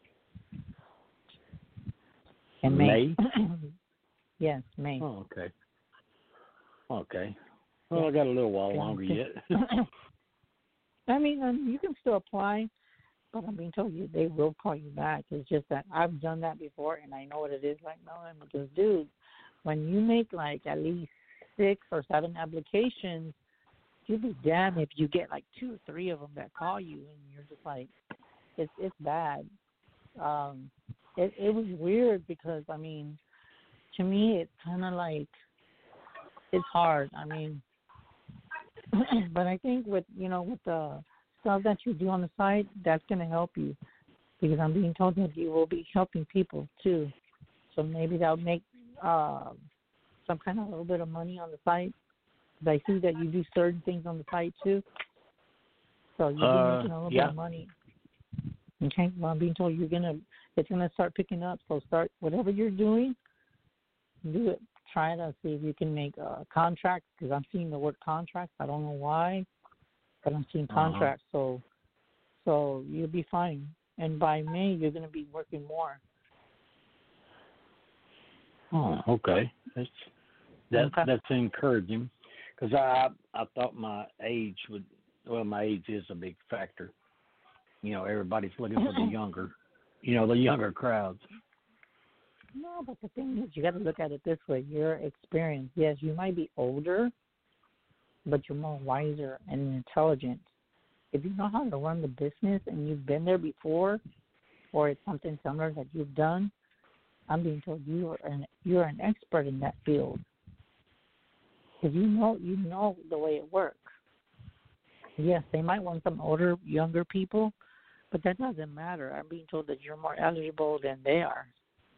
In May. Yes, May. Oh, okay. Okay. Well, I got a little while Yeah, longer okay. yet. I mean, um, you can still apply, but I'm being told you they will call you back. It's just that I've done that before, and I know what it is like now. Because, dude, when you make like at least six or seven applications, you'll be damned if you get like two or three of them that call you, and you're just like, it's it's bad. Um, it it was weird because I mean, to me, it's kind of like it's hard. I mean, but I think with you know with the stuff that you do on the side, that's going to help you because I'm being told that you will be helping people too. So maybe that'll make uh, some kind of little bit of money on the site. But I see that you do certain things on the site too. So you'll be Uh, making a little yeah. bit of money. Okay, well, I'm being told you're gonna, it's gonna start picking up. So start whatever you're doing, do it. Try to see if you can make a contract because I'm seeing the word contract. I don't know why, but I'm seeing Uh-huh. contracts. So, so you'll be fine. And by May, you're gonna be working more. Oh, okay. That's that Okay. that's encouraging because I I thought my age would well my age is a big factor. You know, everybody's looking for the younger, you know, the younger crowds. No, but the thing is, you got to look at it this way. Your experience, yes, you might be older, but you're more wiser and intelligent. If you know how to run the business and you've been there before, or it's something similar that you've done, I'm being told you are an you're an expert in that field. Because you know you know the way it works. Yes, they might want some older, younger people, but that doesn't matter. I'm being told that you're more eligible than they are.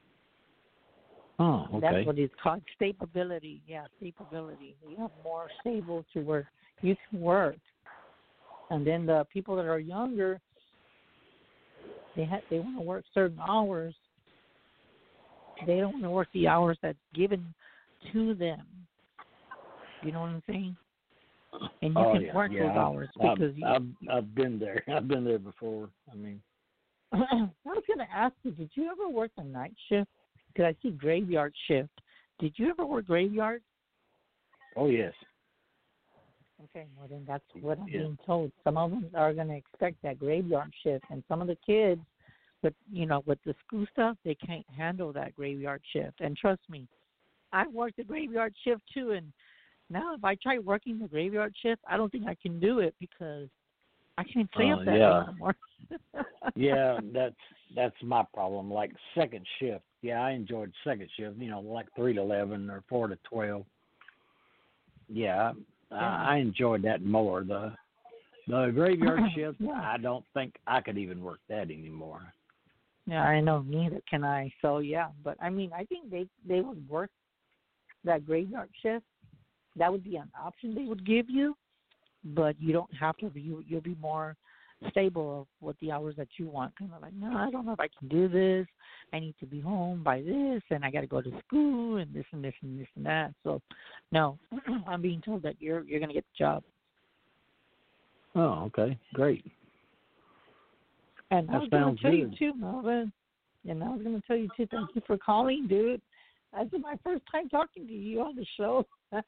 Oh, okay. That's what it's called, stability. Yeah, stability. You have more stable to where you can work. And then the people that are younger, they ha- they want to work certain hours. They don't want to work the hours that's given to them. You know what I'm saying? And you oh, can yeah, work yeah. those hours I've, because you. I've I've been there. I've been there before. I mean, I was going to ask you, did you ever work a night shift? Because I see graveyard shift. Did you ever work graveyard? oh yes. Okay, well then that's what I'm Yeah. being told. Some of them are going to expect that graveyard shift, and some of the kids, with you know, with the school stuff, they can't handle that graveyard shift. And trust me, I've worked the graveyard shift too, and now if I try working the graveyard shift, I don't think I can do it because I can't stay Uh, up that yeah. late anymore. yeah, that's that's my problem. Like second shift. Yeah, I enjoyed second shift. You know, like three to eleven or four to twelve. Yeah, I, I enjoyed that more. The the graveyard shift. Yeah. I don't think I could even work that anymore. Yeah, I know. Neither can I. So yeah, but I mean, I think they they would work that graveyard shift. That would be an option they would give you, but you don't have to. You you'll be more stable of what the hours that you want. Kind of like, no, I don't know if I can do this. I need to be home by this, and I got to go to school, and this and this and this and that. So, no, I'm being told that you're you're going to get the job. Oh, okay, great. And I That was going sounds to tell you good. too, Melvin. And I was going to tell you too. Thank you for calling, dude. This is my first time talking to you on the show.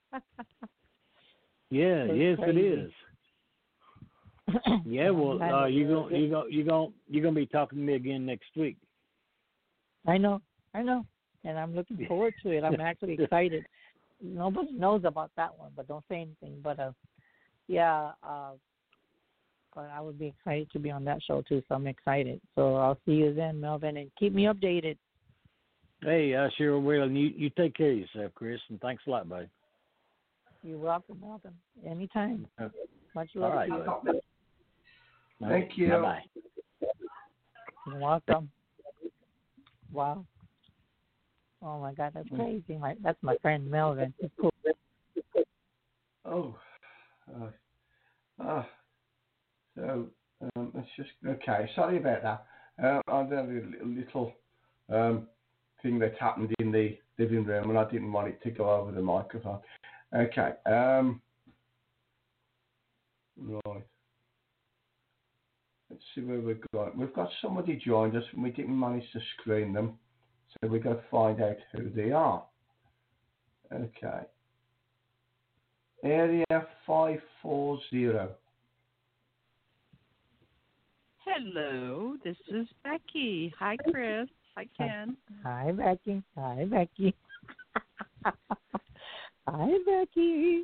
Yeah, That's yes, crazy. it is. Yeah, well, uh, you going you going you going you gonna be talking to me again next week. I know, I know, and I'm looking forward to it. I'm actually excited. Nobody knows about that one, but don't say anything. But uh, yeah, uh, but I would be excited to be on that show too. So I'm excited. So I'll see you then, Melvin, and keep me updated. Hey, I sure will. And you you take care of yourself, Chris, and thanks a lot, buddy. You're welcome, Melvin. Anytime. Uh, Much all love right, to you. buddy. Thank you. Bye bye. You're welcome. Wow. Oh my God, that's crazy. My that's my friend Melvin. He's cool. Oh, uh, ah, so um, it's just okay. Sorry about that. Uh, I had a little, little um, thing that happened in the living room, and I didn't want it to go over the microphone. Okay. Um, right. Let's see where we've got. We've got somebody joined us, and we didn't manage to screen them, so we've got to find out who they are. Okay. Area five four zero. Hello, this is Becky. Hi, Chris. Hi, Ken. Hi, Becky. Hi, Becky. Hi, Becky.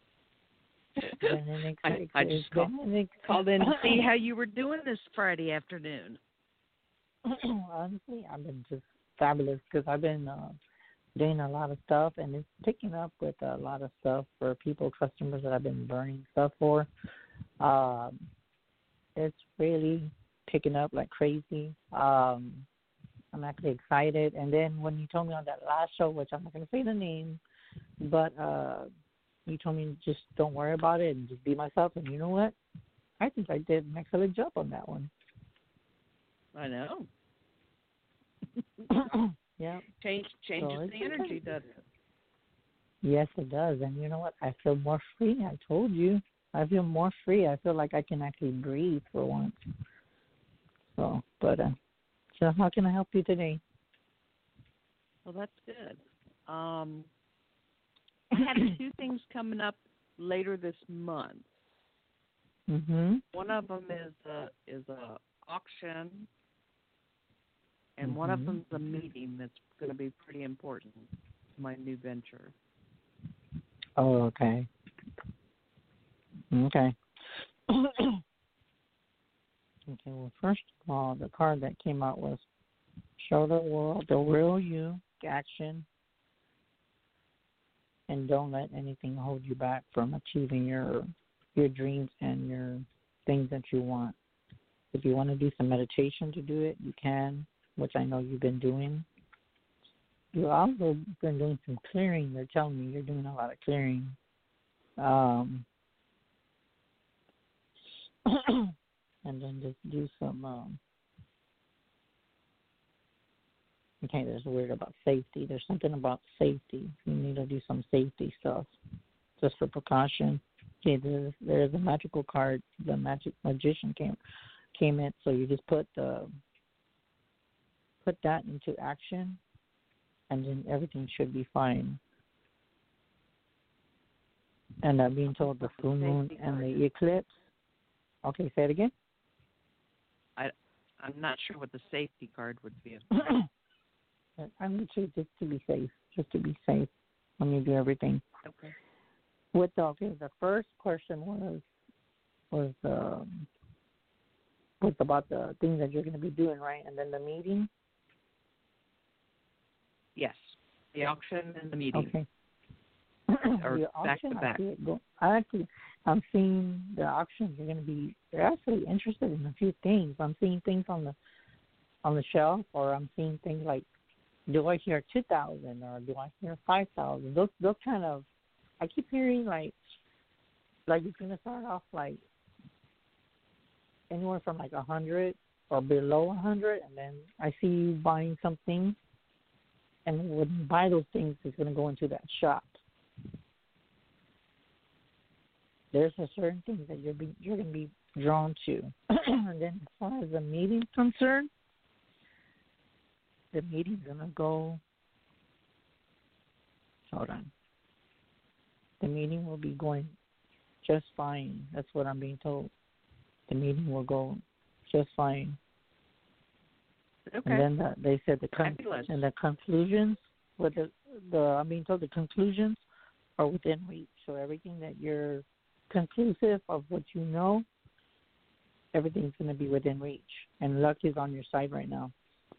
I, I just call, called in to see how you were doing this Friday afternoon. Honestly, I've been just fabulous because I've been uh, doing a lot of stuff, and it's picking up with a lot of stuff for people, customers that I've been burning stuff for. Um, it's really picking up like crazy. Um, I'm actually excited. And then when you told me on that last show, which I'm not going to say the name, but uh, you told me just don't worry about it and just be myself. And you know what? I think I did an excellent job on that one. I know. Yeah. Change changes So the energy, doesn't it? Yes, it does. And you know what? I feel more free. I told you. I feel more free. I feel like I can actually breathe for once. So, but, uh, so how can I help you today? Well, that's good. Um, I have two things coming up later this month. Mm-hmm. One of them is a is a auction, and mm-hmm. one of them's a meeting that's going to be pretty important to my new venture. Oh, okay. Okay. Okay, well, first of all, the card that came out was Show the World the Real You, Action, and don't let anything hold you back from achieving your your dreams and your things that you want. If you want to do some meditation to do it, you can, which I know you've been doing. You've also been doing some clearing. They're telling me you're doing a lot of clearing. Um, and then just do some, um, okay, there's a word about safety. There's something about safety. You need to do some safety stuff just for precaution. Okay, there's, there's a magical card. The magic magician came came in, so you just put the put that into action, and then everything should be fine. And I'm being told the full moon and the eclipse. Okay, say it again. I I'm not sure what the safety card would be. I'm going to just to be safe, just to be safe. Let me do everything. Okay. With the, okay, the first question was was um, was about the things that you're going to be doing, right? And then the meeting. Yes, the auction and the meeting. Okay. Or the back auction, to back. I see it go. I actually, I'm seeing the auction. You're going to be. You're actually interested in a few things. I'm seeing things on the on the shelf, or I'm seeing things like, do I hear two thousand or do I hear five thousand? Those those kind of. I keep hearing like, like it's going to start off like anywhere from like a hundred or below a hundred, and then I see you buying something, and when you buy those things, it's going to go into that shop. There's a certain things that you're be, you're going to be drawn to, and then as far as the meeting's concerned, the meeting's going to go. Hold on. The meeting will be going just fine. That's what I'm being told. The meeting will go just fine. Okay. And then the, they said the con- and the conclusions, with the, the I'm being told the conclusions are within reach. So everything that you're conclusive of what you know, everything's going to be within reach. And luck is on your side right now.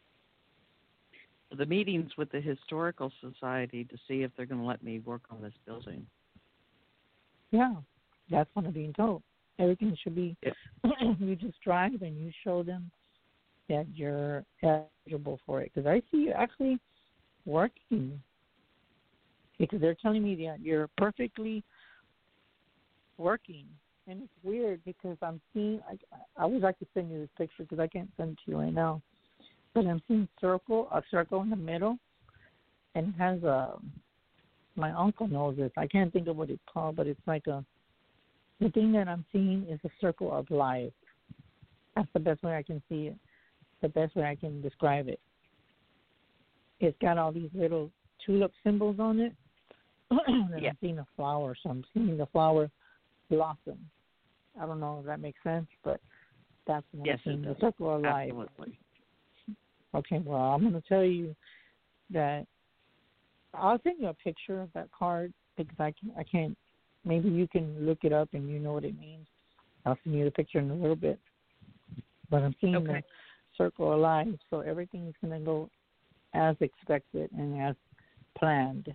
The meeting's with the Historical Society to see if they're going to let me work on this building. Yeah, that's what I'm being told. Everything should be, yeah. You just drive and you show them that you're eligible for it. Because I see you actually working. Because they're telling me that you're perfectly working. And it's weird because I'm seeing, I, I would like to send you this picture because I can't send it to you right now. But I'm seeing circle, a circle in the middle, and it has a, my uncle knows this. I can't think of what it's called, but it's like a, the thing that I'm seeing is a circle of life. That's the best way I can see it, the best way I can describe it. It's got all these little tulip symbols on it, and yeah. I'm seeing a flower, so I'm seeing the flower blossom. I don't know if that makes sense, but that's what yes, I'm seeing, the circle of life. Absolutely. Okay, well, I'm going to tell you that I'll send you a picture of that card because I can I can't. Maybe you can look it up and you know what it means. I'll send you the picture in a little bit. But I'm seeing okay. the circle of life, so everything's going to go as expected and as planned.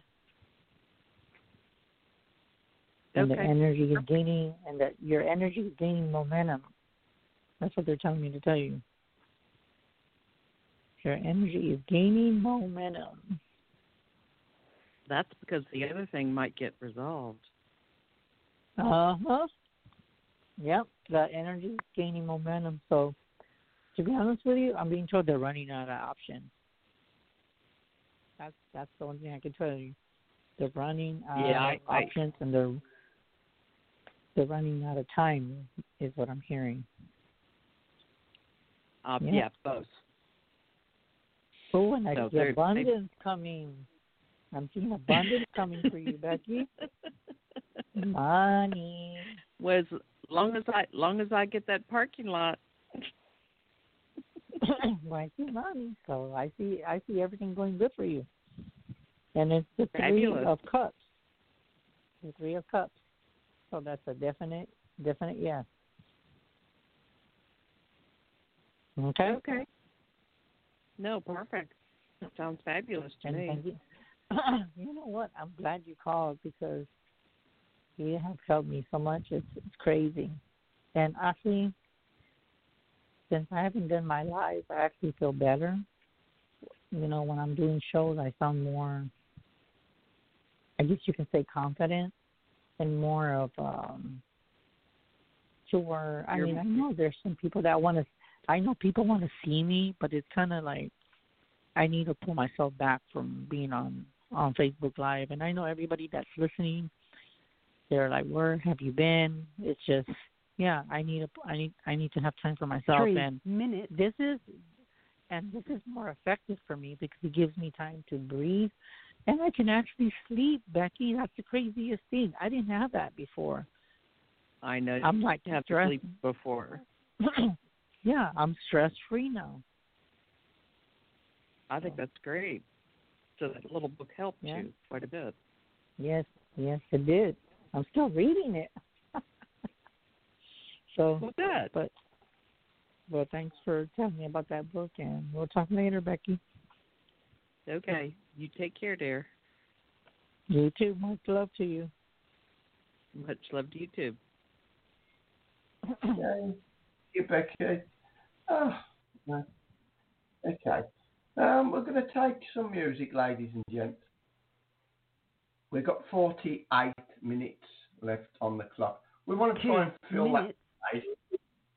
And Okay. the energy is gaining, and that your energy is gaining momentum. That's what they're telling me to tell you. Your energy is gaining momentum. That's because the other thing might get resolved. Uh-huh. Yep, that energy is gaining momentum. So, to be honest with you, I'm being told they're running out of options. That's that's the only thing I can tell you. They're running out Yeah, I- of options, and they're they're running out of time, is what I'm hearing. Uh, Yeah. yeah. both. Oh, and I So see they're- abundance coming. I'm seeing abundance coming for you, Becky. Money. Well, as long as I long as I get that parking lot. Well, I see money, so I see I see everything going good for you. And it's the Fabulous. three of cups. The three of cups. So that's a definite, definite yes. Okay. Okay. No, perfect. That sounds fabulous to And, me. and you, you know what? I'm glad you called because you have helped me so much. It's it's crazy. And actually, since I haven't done my live, I actually feel better. You know, when I'm doing shows, I sound more, I guess you can say, confident and more of um sure. I You're- mean, I know there's some people that want to. I know people want to see me, but it's kind of like I need to pull myself back from being on on Facebook Live. And I know everybody that's listening, they're like, "Where have you been?" It's just, yeah, I need a, I need, I need to have time for myself. Three and minutes. this is, and this is more effective for me because it gives me time to breathe, and I can actually sleep. Becky, that's the craziest thing. I didn't have that before. I know. I'm like you have to stressed. sleep before. Yeah, I'm stress free now. I think that's great. So that little book helped Yeah. you quite a bit. Yes, yes, it did. I'm still reading it. So, Well, good. but, well, thanks for telling me about that book, and we'll talk later, Becky. Okay. You take care, dear. You too. Much love to you. Much love to you, too. Okay. You, Becky. Oh, no. Okay. Um, we're going to take some music, ladies and gents. We've got forty-eight minutes left on the clock. We want to try and fill minutes. that space.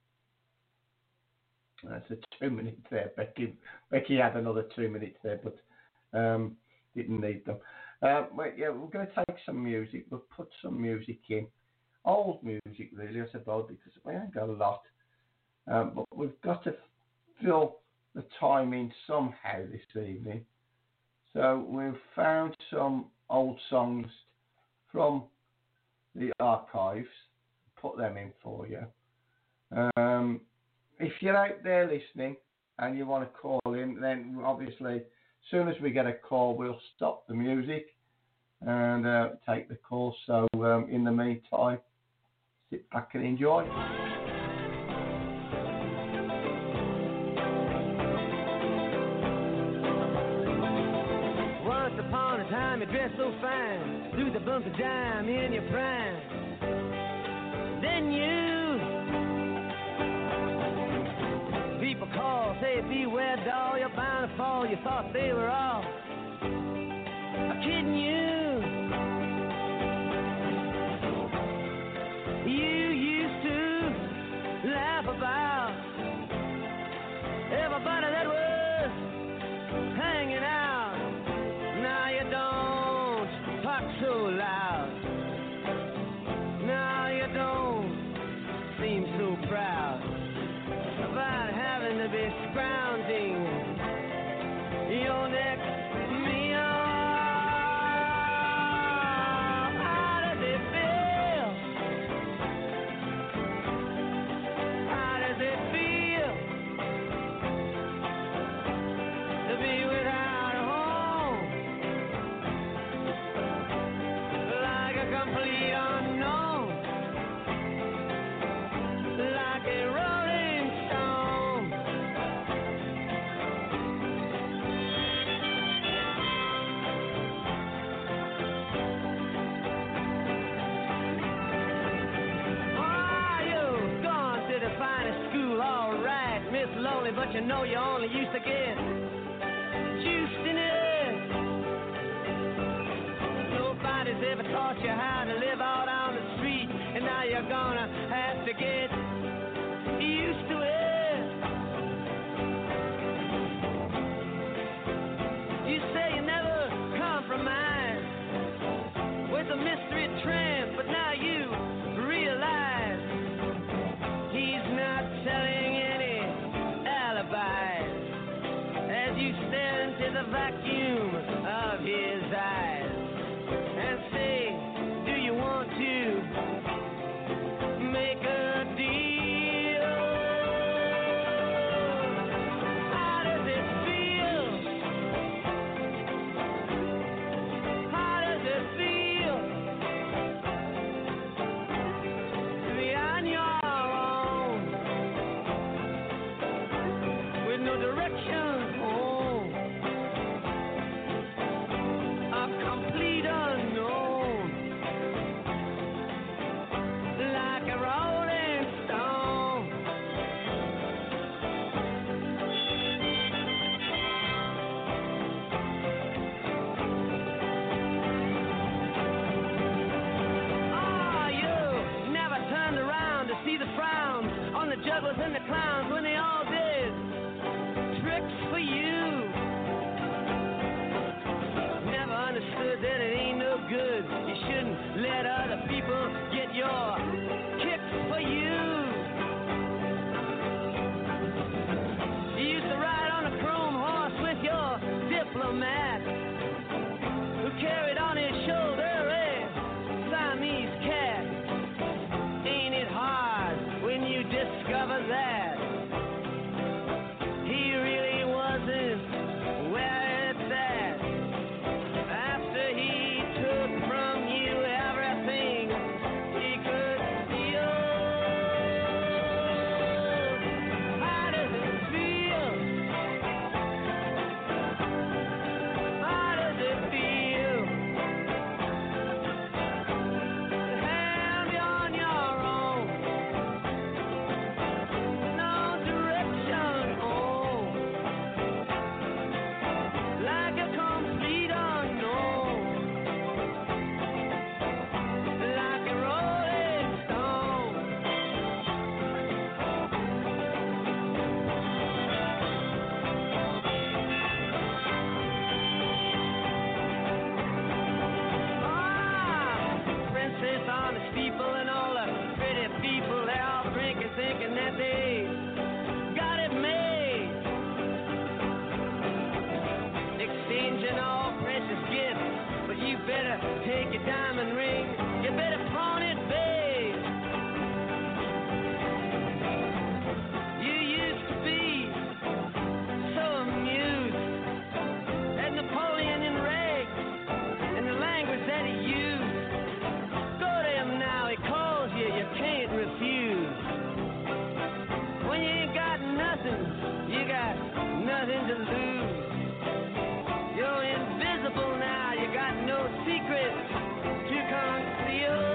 That's a two minutes there, Becky. Becky had another two minutes there, but um, didn't need them. Um, well, yeah, we're going to take some music. We'll put some music in. Old music, really, I suppose, because we ain't got a lot. Um, but we've got to fill the time in somehow this evening. So we've found some old songs from the archives, put them in for you. Um, if you're out there listening and you want to call in, then obviously as soon as we get a call, we'll stop the music and uh, take the call. So um, in the meantime, sit back and enjoy. Once upon a time you dressed so fine, threw the bump of dime in your prime. Then you, people call, say beware doll, you're bound to fall. You thought they were all kidding you. You used to laugh about everybody that was hanging out. Now you don't talk so loud. Now you don't seem so proud about having to be scrounging your next meal. How does it feel? How does it feel to be without a home? Like a complete unknown, like a rolling stone. lonely, but you know you only used to get juiced in it. Nobody's ever taught you how to live out on the street, and now you're gonna have to get used to it. You say you never compromise with a mystery tramp, but now you realize he's not telling any alibis as you stare into the vacuum of his eyes and say, do you want to make a deal? How does it feel? How does it feel to be on your own with no direction home? A complete unknown, like a rolling stone. Ah, you never turned around to see the frowns on the jugglers and the clowns when they all did tricks for you. Never understood that it ain't no good. You shouldn't let other people get your kicks for you. You used to ride on a chrome horse with your diplomat, who carried on his shoulder a Siamese cat. Ain't it hard when you discover that he really wasn't where it's at? After he took from you everything he could steal. How does it feel? How does it feel to have you on your own? No direction home, like a complete unknown, like a rolling stone. Ah, princess on the steeple and all the pretty people, they're all drinking, thinking that they got it made, exchanging all precious gifts. But you better take your diamond ring, you better pawn it, babe. You used to be so amused at Napoleon in rags and the language that he used. Go to him now, he calls you, you can't refuse. When you ain't got nothing, you got nothing to lose. You're invisible now, you got no secrets to conceal.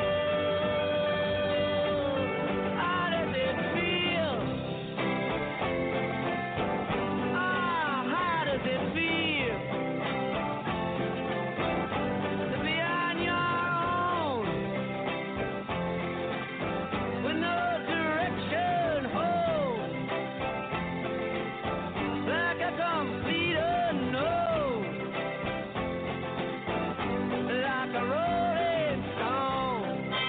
How does it feel? Ah, how does it feel to be on your own with no direction home, like a complete unknown, like a rolling stone.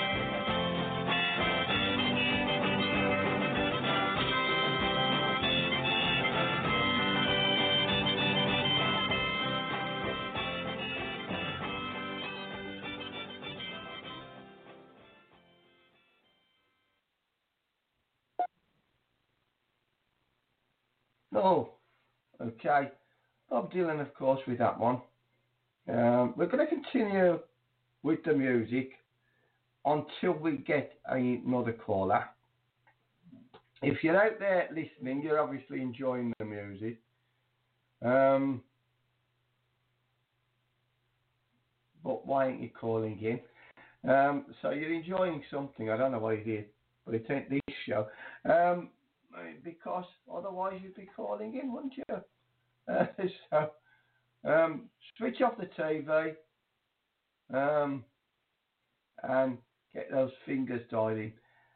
No. Okay. Bob Dylan, of course, with that one. Um, we're going to continue with the music until we get another caller. If you're out there listening, you're obviously enjoying the music. Um, but why ain't you calling in? Um, so you're enjoying something. I don't know what it is, but it ain't this show. Um, because otherwise you'd be calling in, wouldn't you? Uh, so um, switch off the T V um, and get those fingers dialing.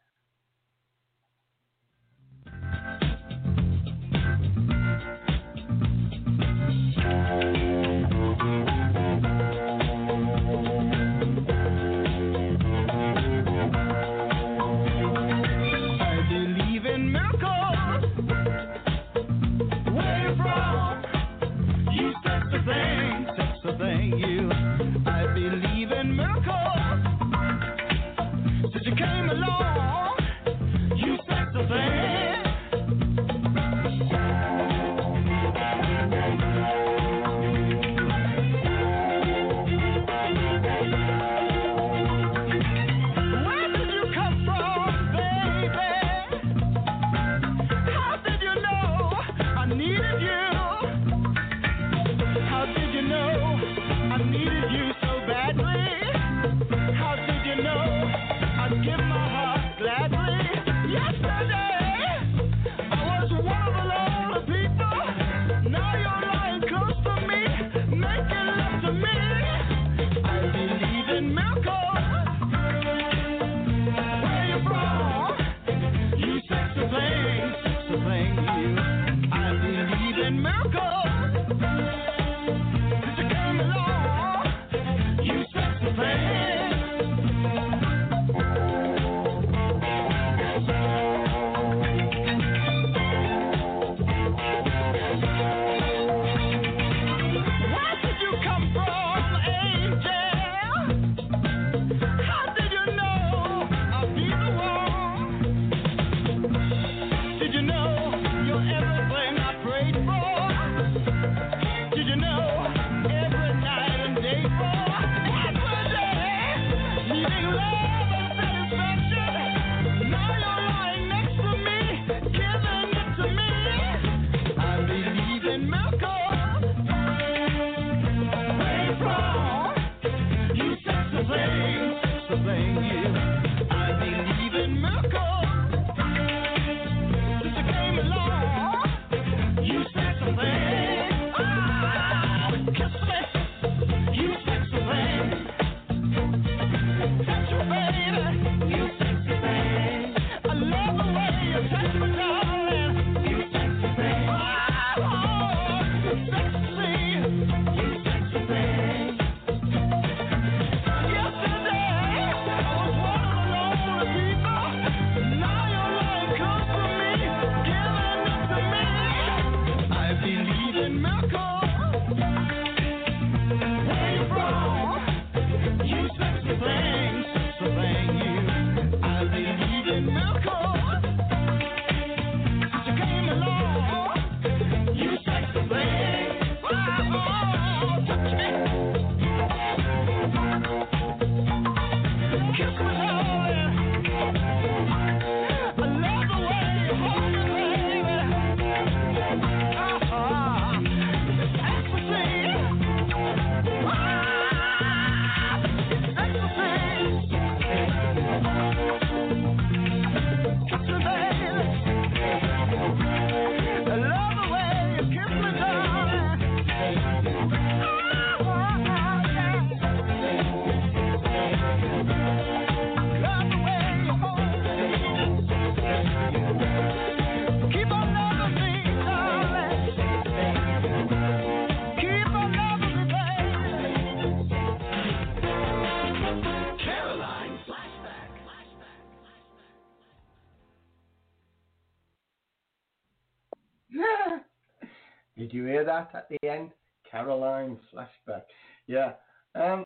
Did you hear that at the end? Caroline flashback. Yeah. Um,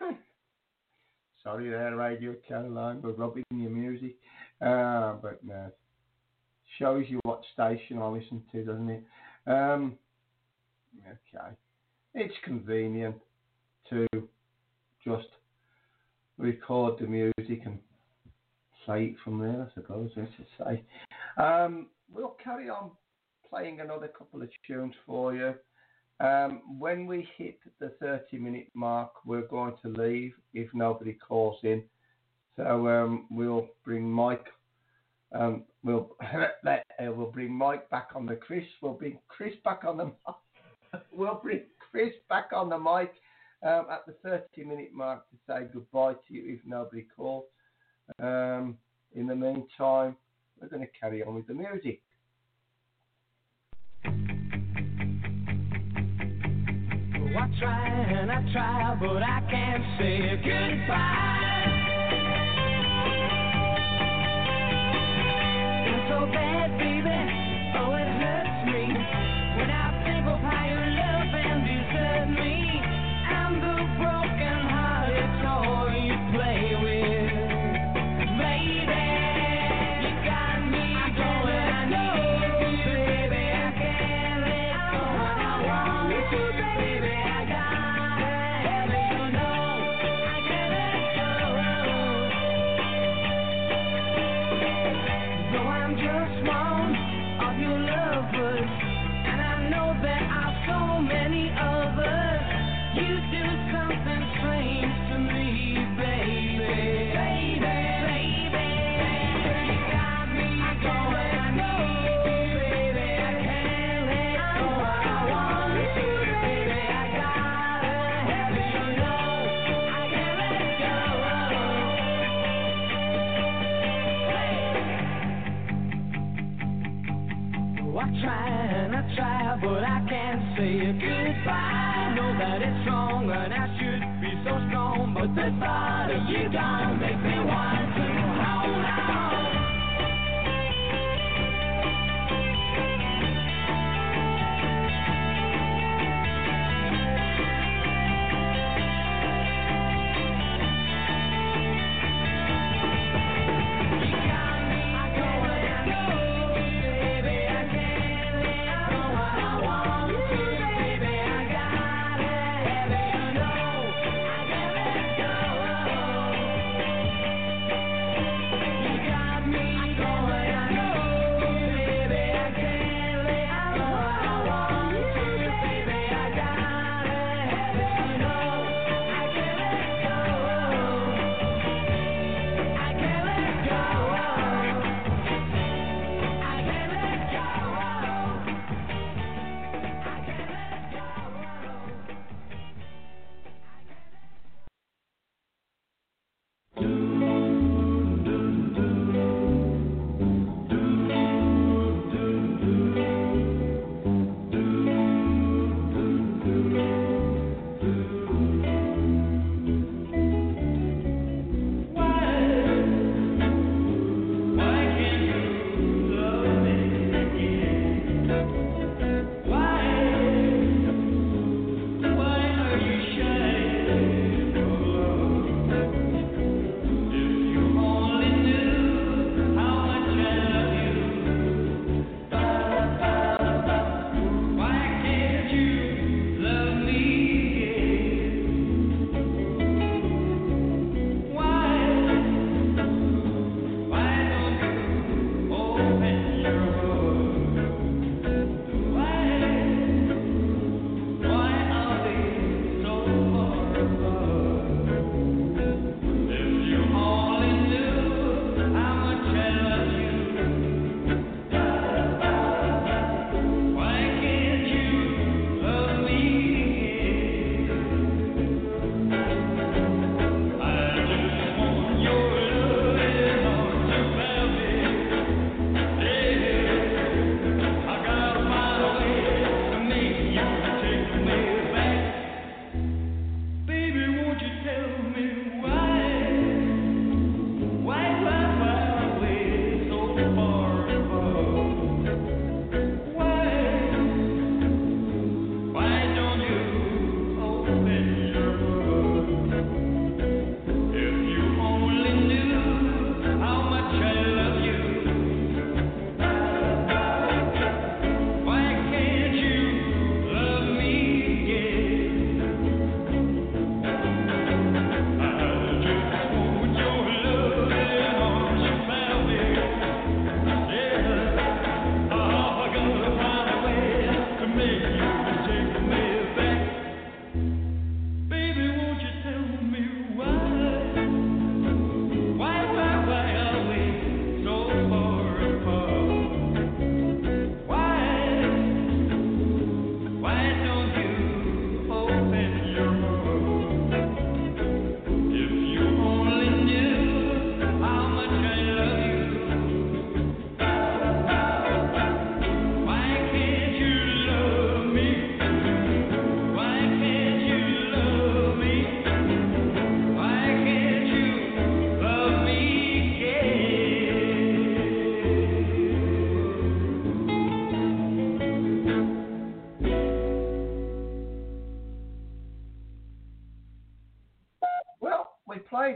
sorry there, Radio Caroline, we're rubbing your music. Uh, but no. Shows you what station I listen to, doesn't it? Um, okay. It's convenient to just record the music and play it from there, I suppose, I should say. Um, we'll carry on playing another couple of tunes for you. Um, when we hit the thirty minute mark, we're going to leave if nobody calls in. So um, we'll bring Mike Um, we'll let, uh, we'll bring Mike back on the Chris. We'll bring Chris back on the mic. We'll bring Chris back on the mic um, at the thirty minute mark to say goodbye to you if nobody calls. Um, in the meantime, we're going to carry on with the music. Oh, I try and I try, but I can't say goodbye. It's so bad, baby. Oh, it hurts me when I think of how you love and desert me. I'm the broken hearted toy you play with, baby. You got me going. I need you, baby. I can't let go. I want you, baby. I gotta have it. You know I can't let go. Though I'm just one of your lovers, and I know there are so many others, you do something strange to me, baby. Baby, baby, you got me going. I need you, baby. I can't let go. I want you, baby. I gotta have it. You know I can't let go. Oh, I try and I try, but I can't say goodbye. I know that it's wrong and I should be so strong, but the thought of you don't make me want to hold on. You got me going. I need you, baby. I can't let go. I want you, baby. I gotta have it. You know I can't let go.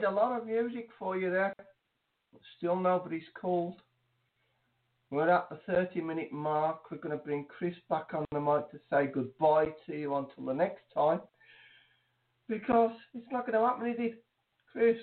a lot of music for you there. Still nobody's called. We're at the thirty minute mark. We're going to bring Chris back on the mic to say goodbye to you until the next time. Because it's not going to happen, is it? Chris?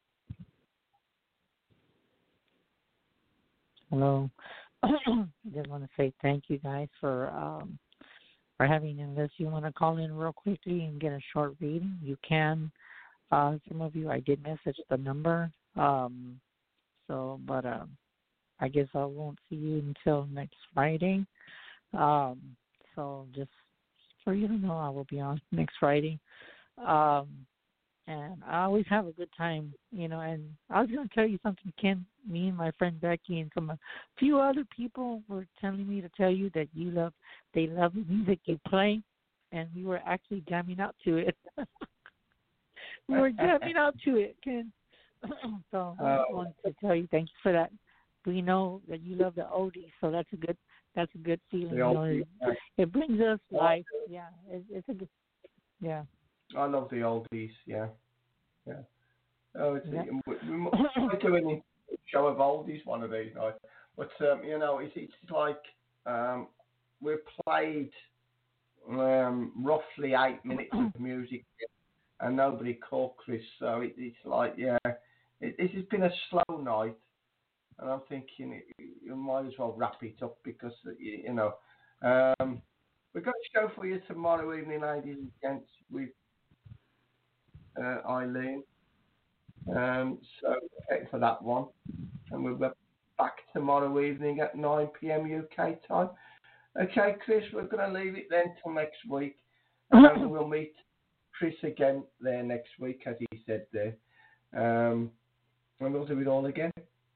Hello. I just want to say thank you guys for um, for having me. Unless you want to call in real quickly and get a short reading, you can. Uh, some of you, I did message the number. Um, so, but um, I guess I won't see you until next Friday. Um, so just for you to know, I will be on next Friday. Um, and I always have a good time, you know. And I was going to tell you something, Ken. Me and my friend Becky and some a few other people were telling me to tell you that you love, they love the music you play, and we were actually jamming out to it. we were jamming out to it, Ken. So I just wanted to tell you thank you for that. We know that you love the oldies, so that's a good that's a good feeling. You know, it, it brings us life. Yeah, it, it's a good. Yeah. I love the oldies. Yeah, yeah. Oh, it's yeah. we, we might do a show of oldies one of these nights. But um, you know, it's it's like um, we played um, roughly eight minutes of music, and nobody called Chris. So it, it's like, yeah, it, this has been a slow night. And I'm thinking you might as well wrap it up because, you know, um, we've got a show for you tomorrow evening, ladies and gents, with uh, Eileen. Um, so check for that one. And we'll be back tomorrow evening at nine p.m. U K time. Okay, Chris, we're going to leave it then till next week. And we'll meet Chris again there next week, as he said there. Um, and we'll do it all again.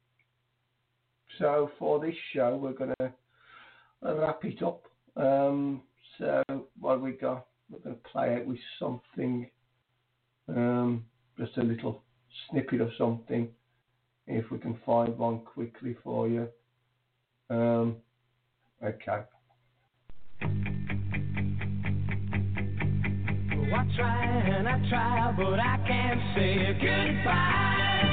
So for this show, we're going to wrap it up. Um, so what we got? We're going to play out with something, um, just a little snippet of something, if we can find one quickly for you. Um, okay. Oh, I try and I try, but I can't say goodbye.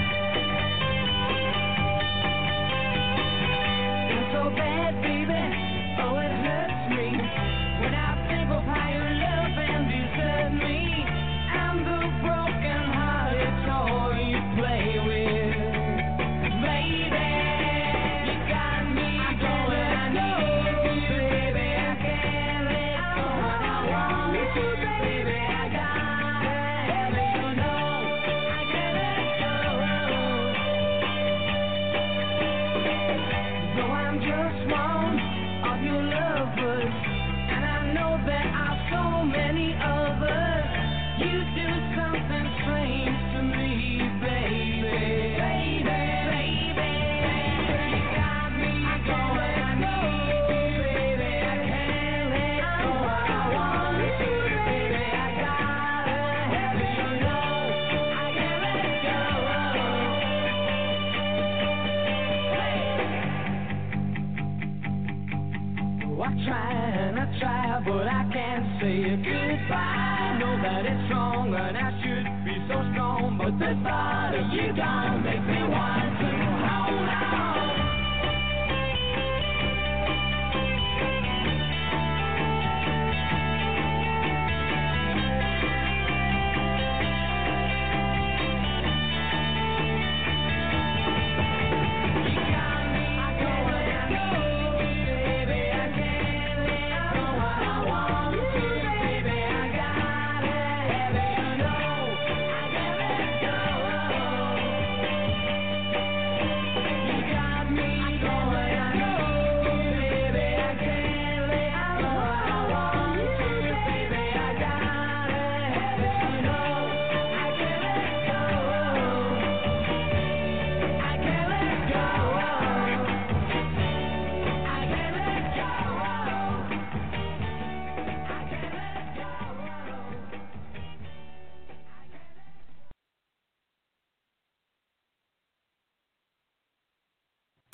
So bad, baby, oh, it hurts me when I think of how you love and desert me. I'm the broken-hearted toy you play with, baby. You got me going, baby. I can't let go when I want to, baby. I gotta have it, you know. I can't let go. So I'm just one of your lovers, and I know there are so many others. You do something strange to me, baby, baby, baby. You got me going, baby. I can't let go. I want to, baby. I gotta have it, you know. I can't let go. Oh, I try and I try, but I can't say goodbye. I know that it's wrong and I should be so strong, but the thought of you gone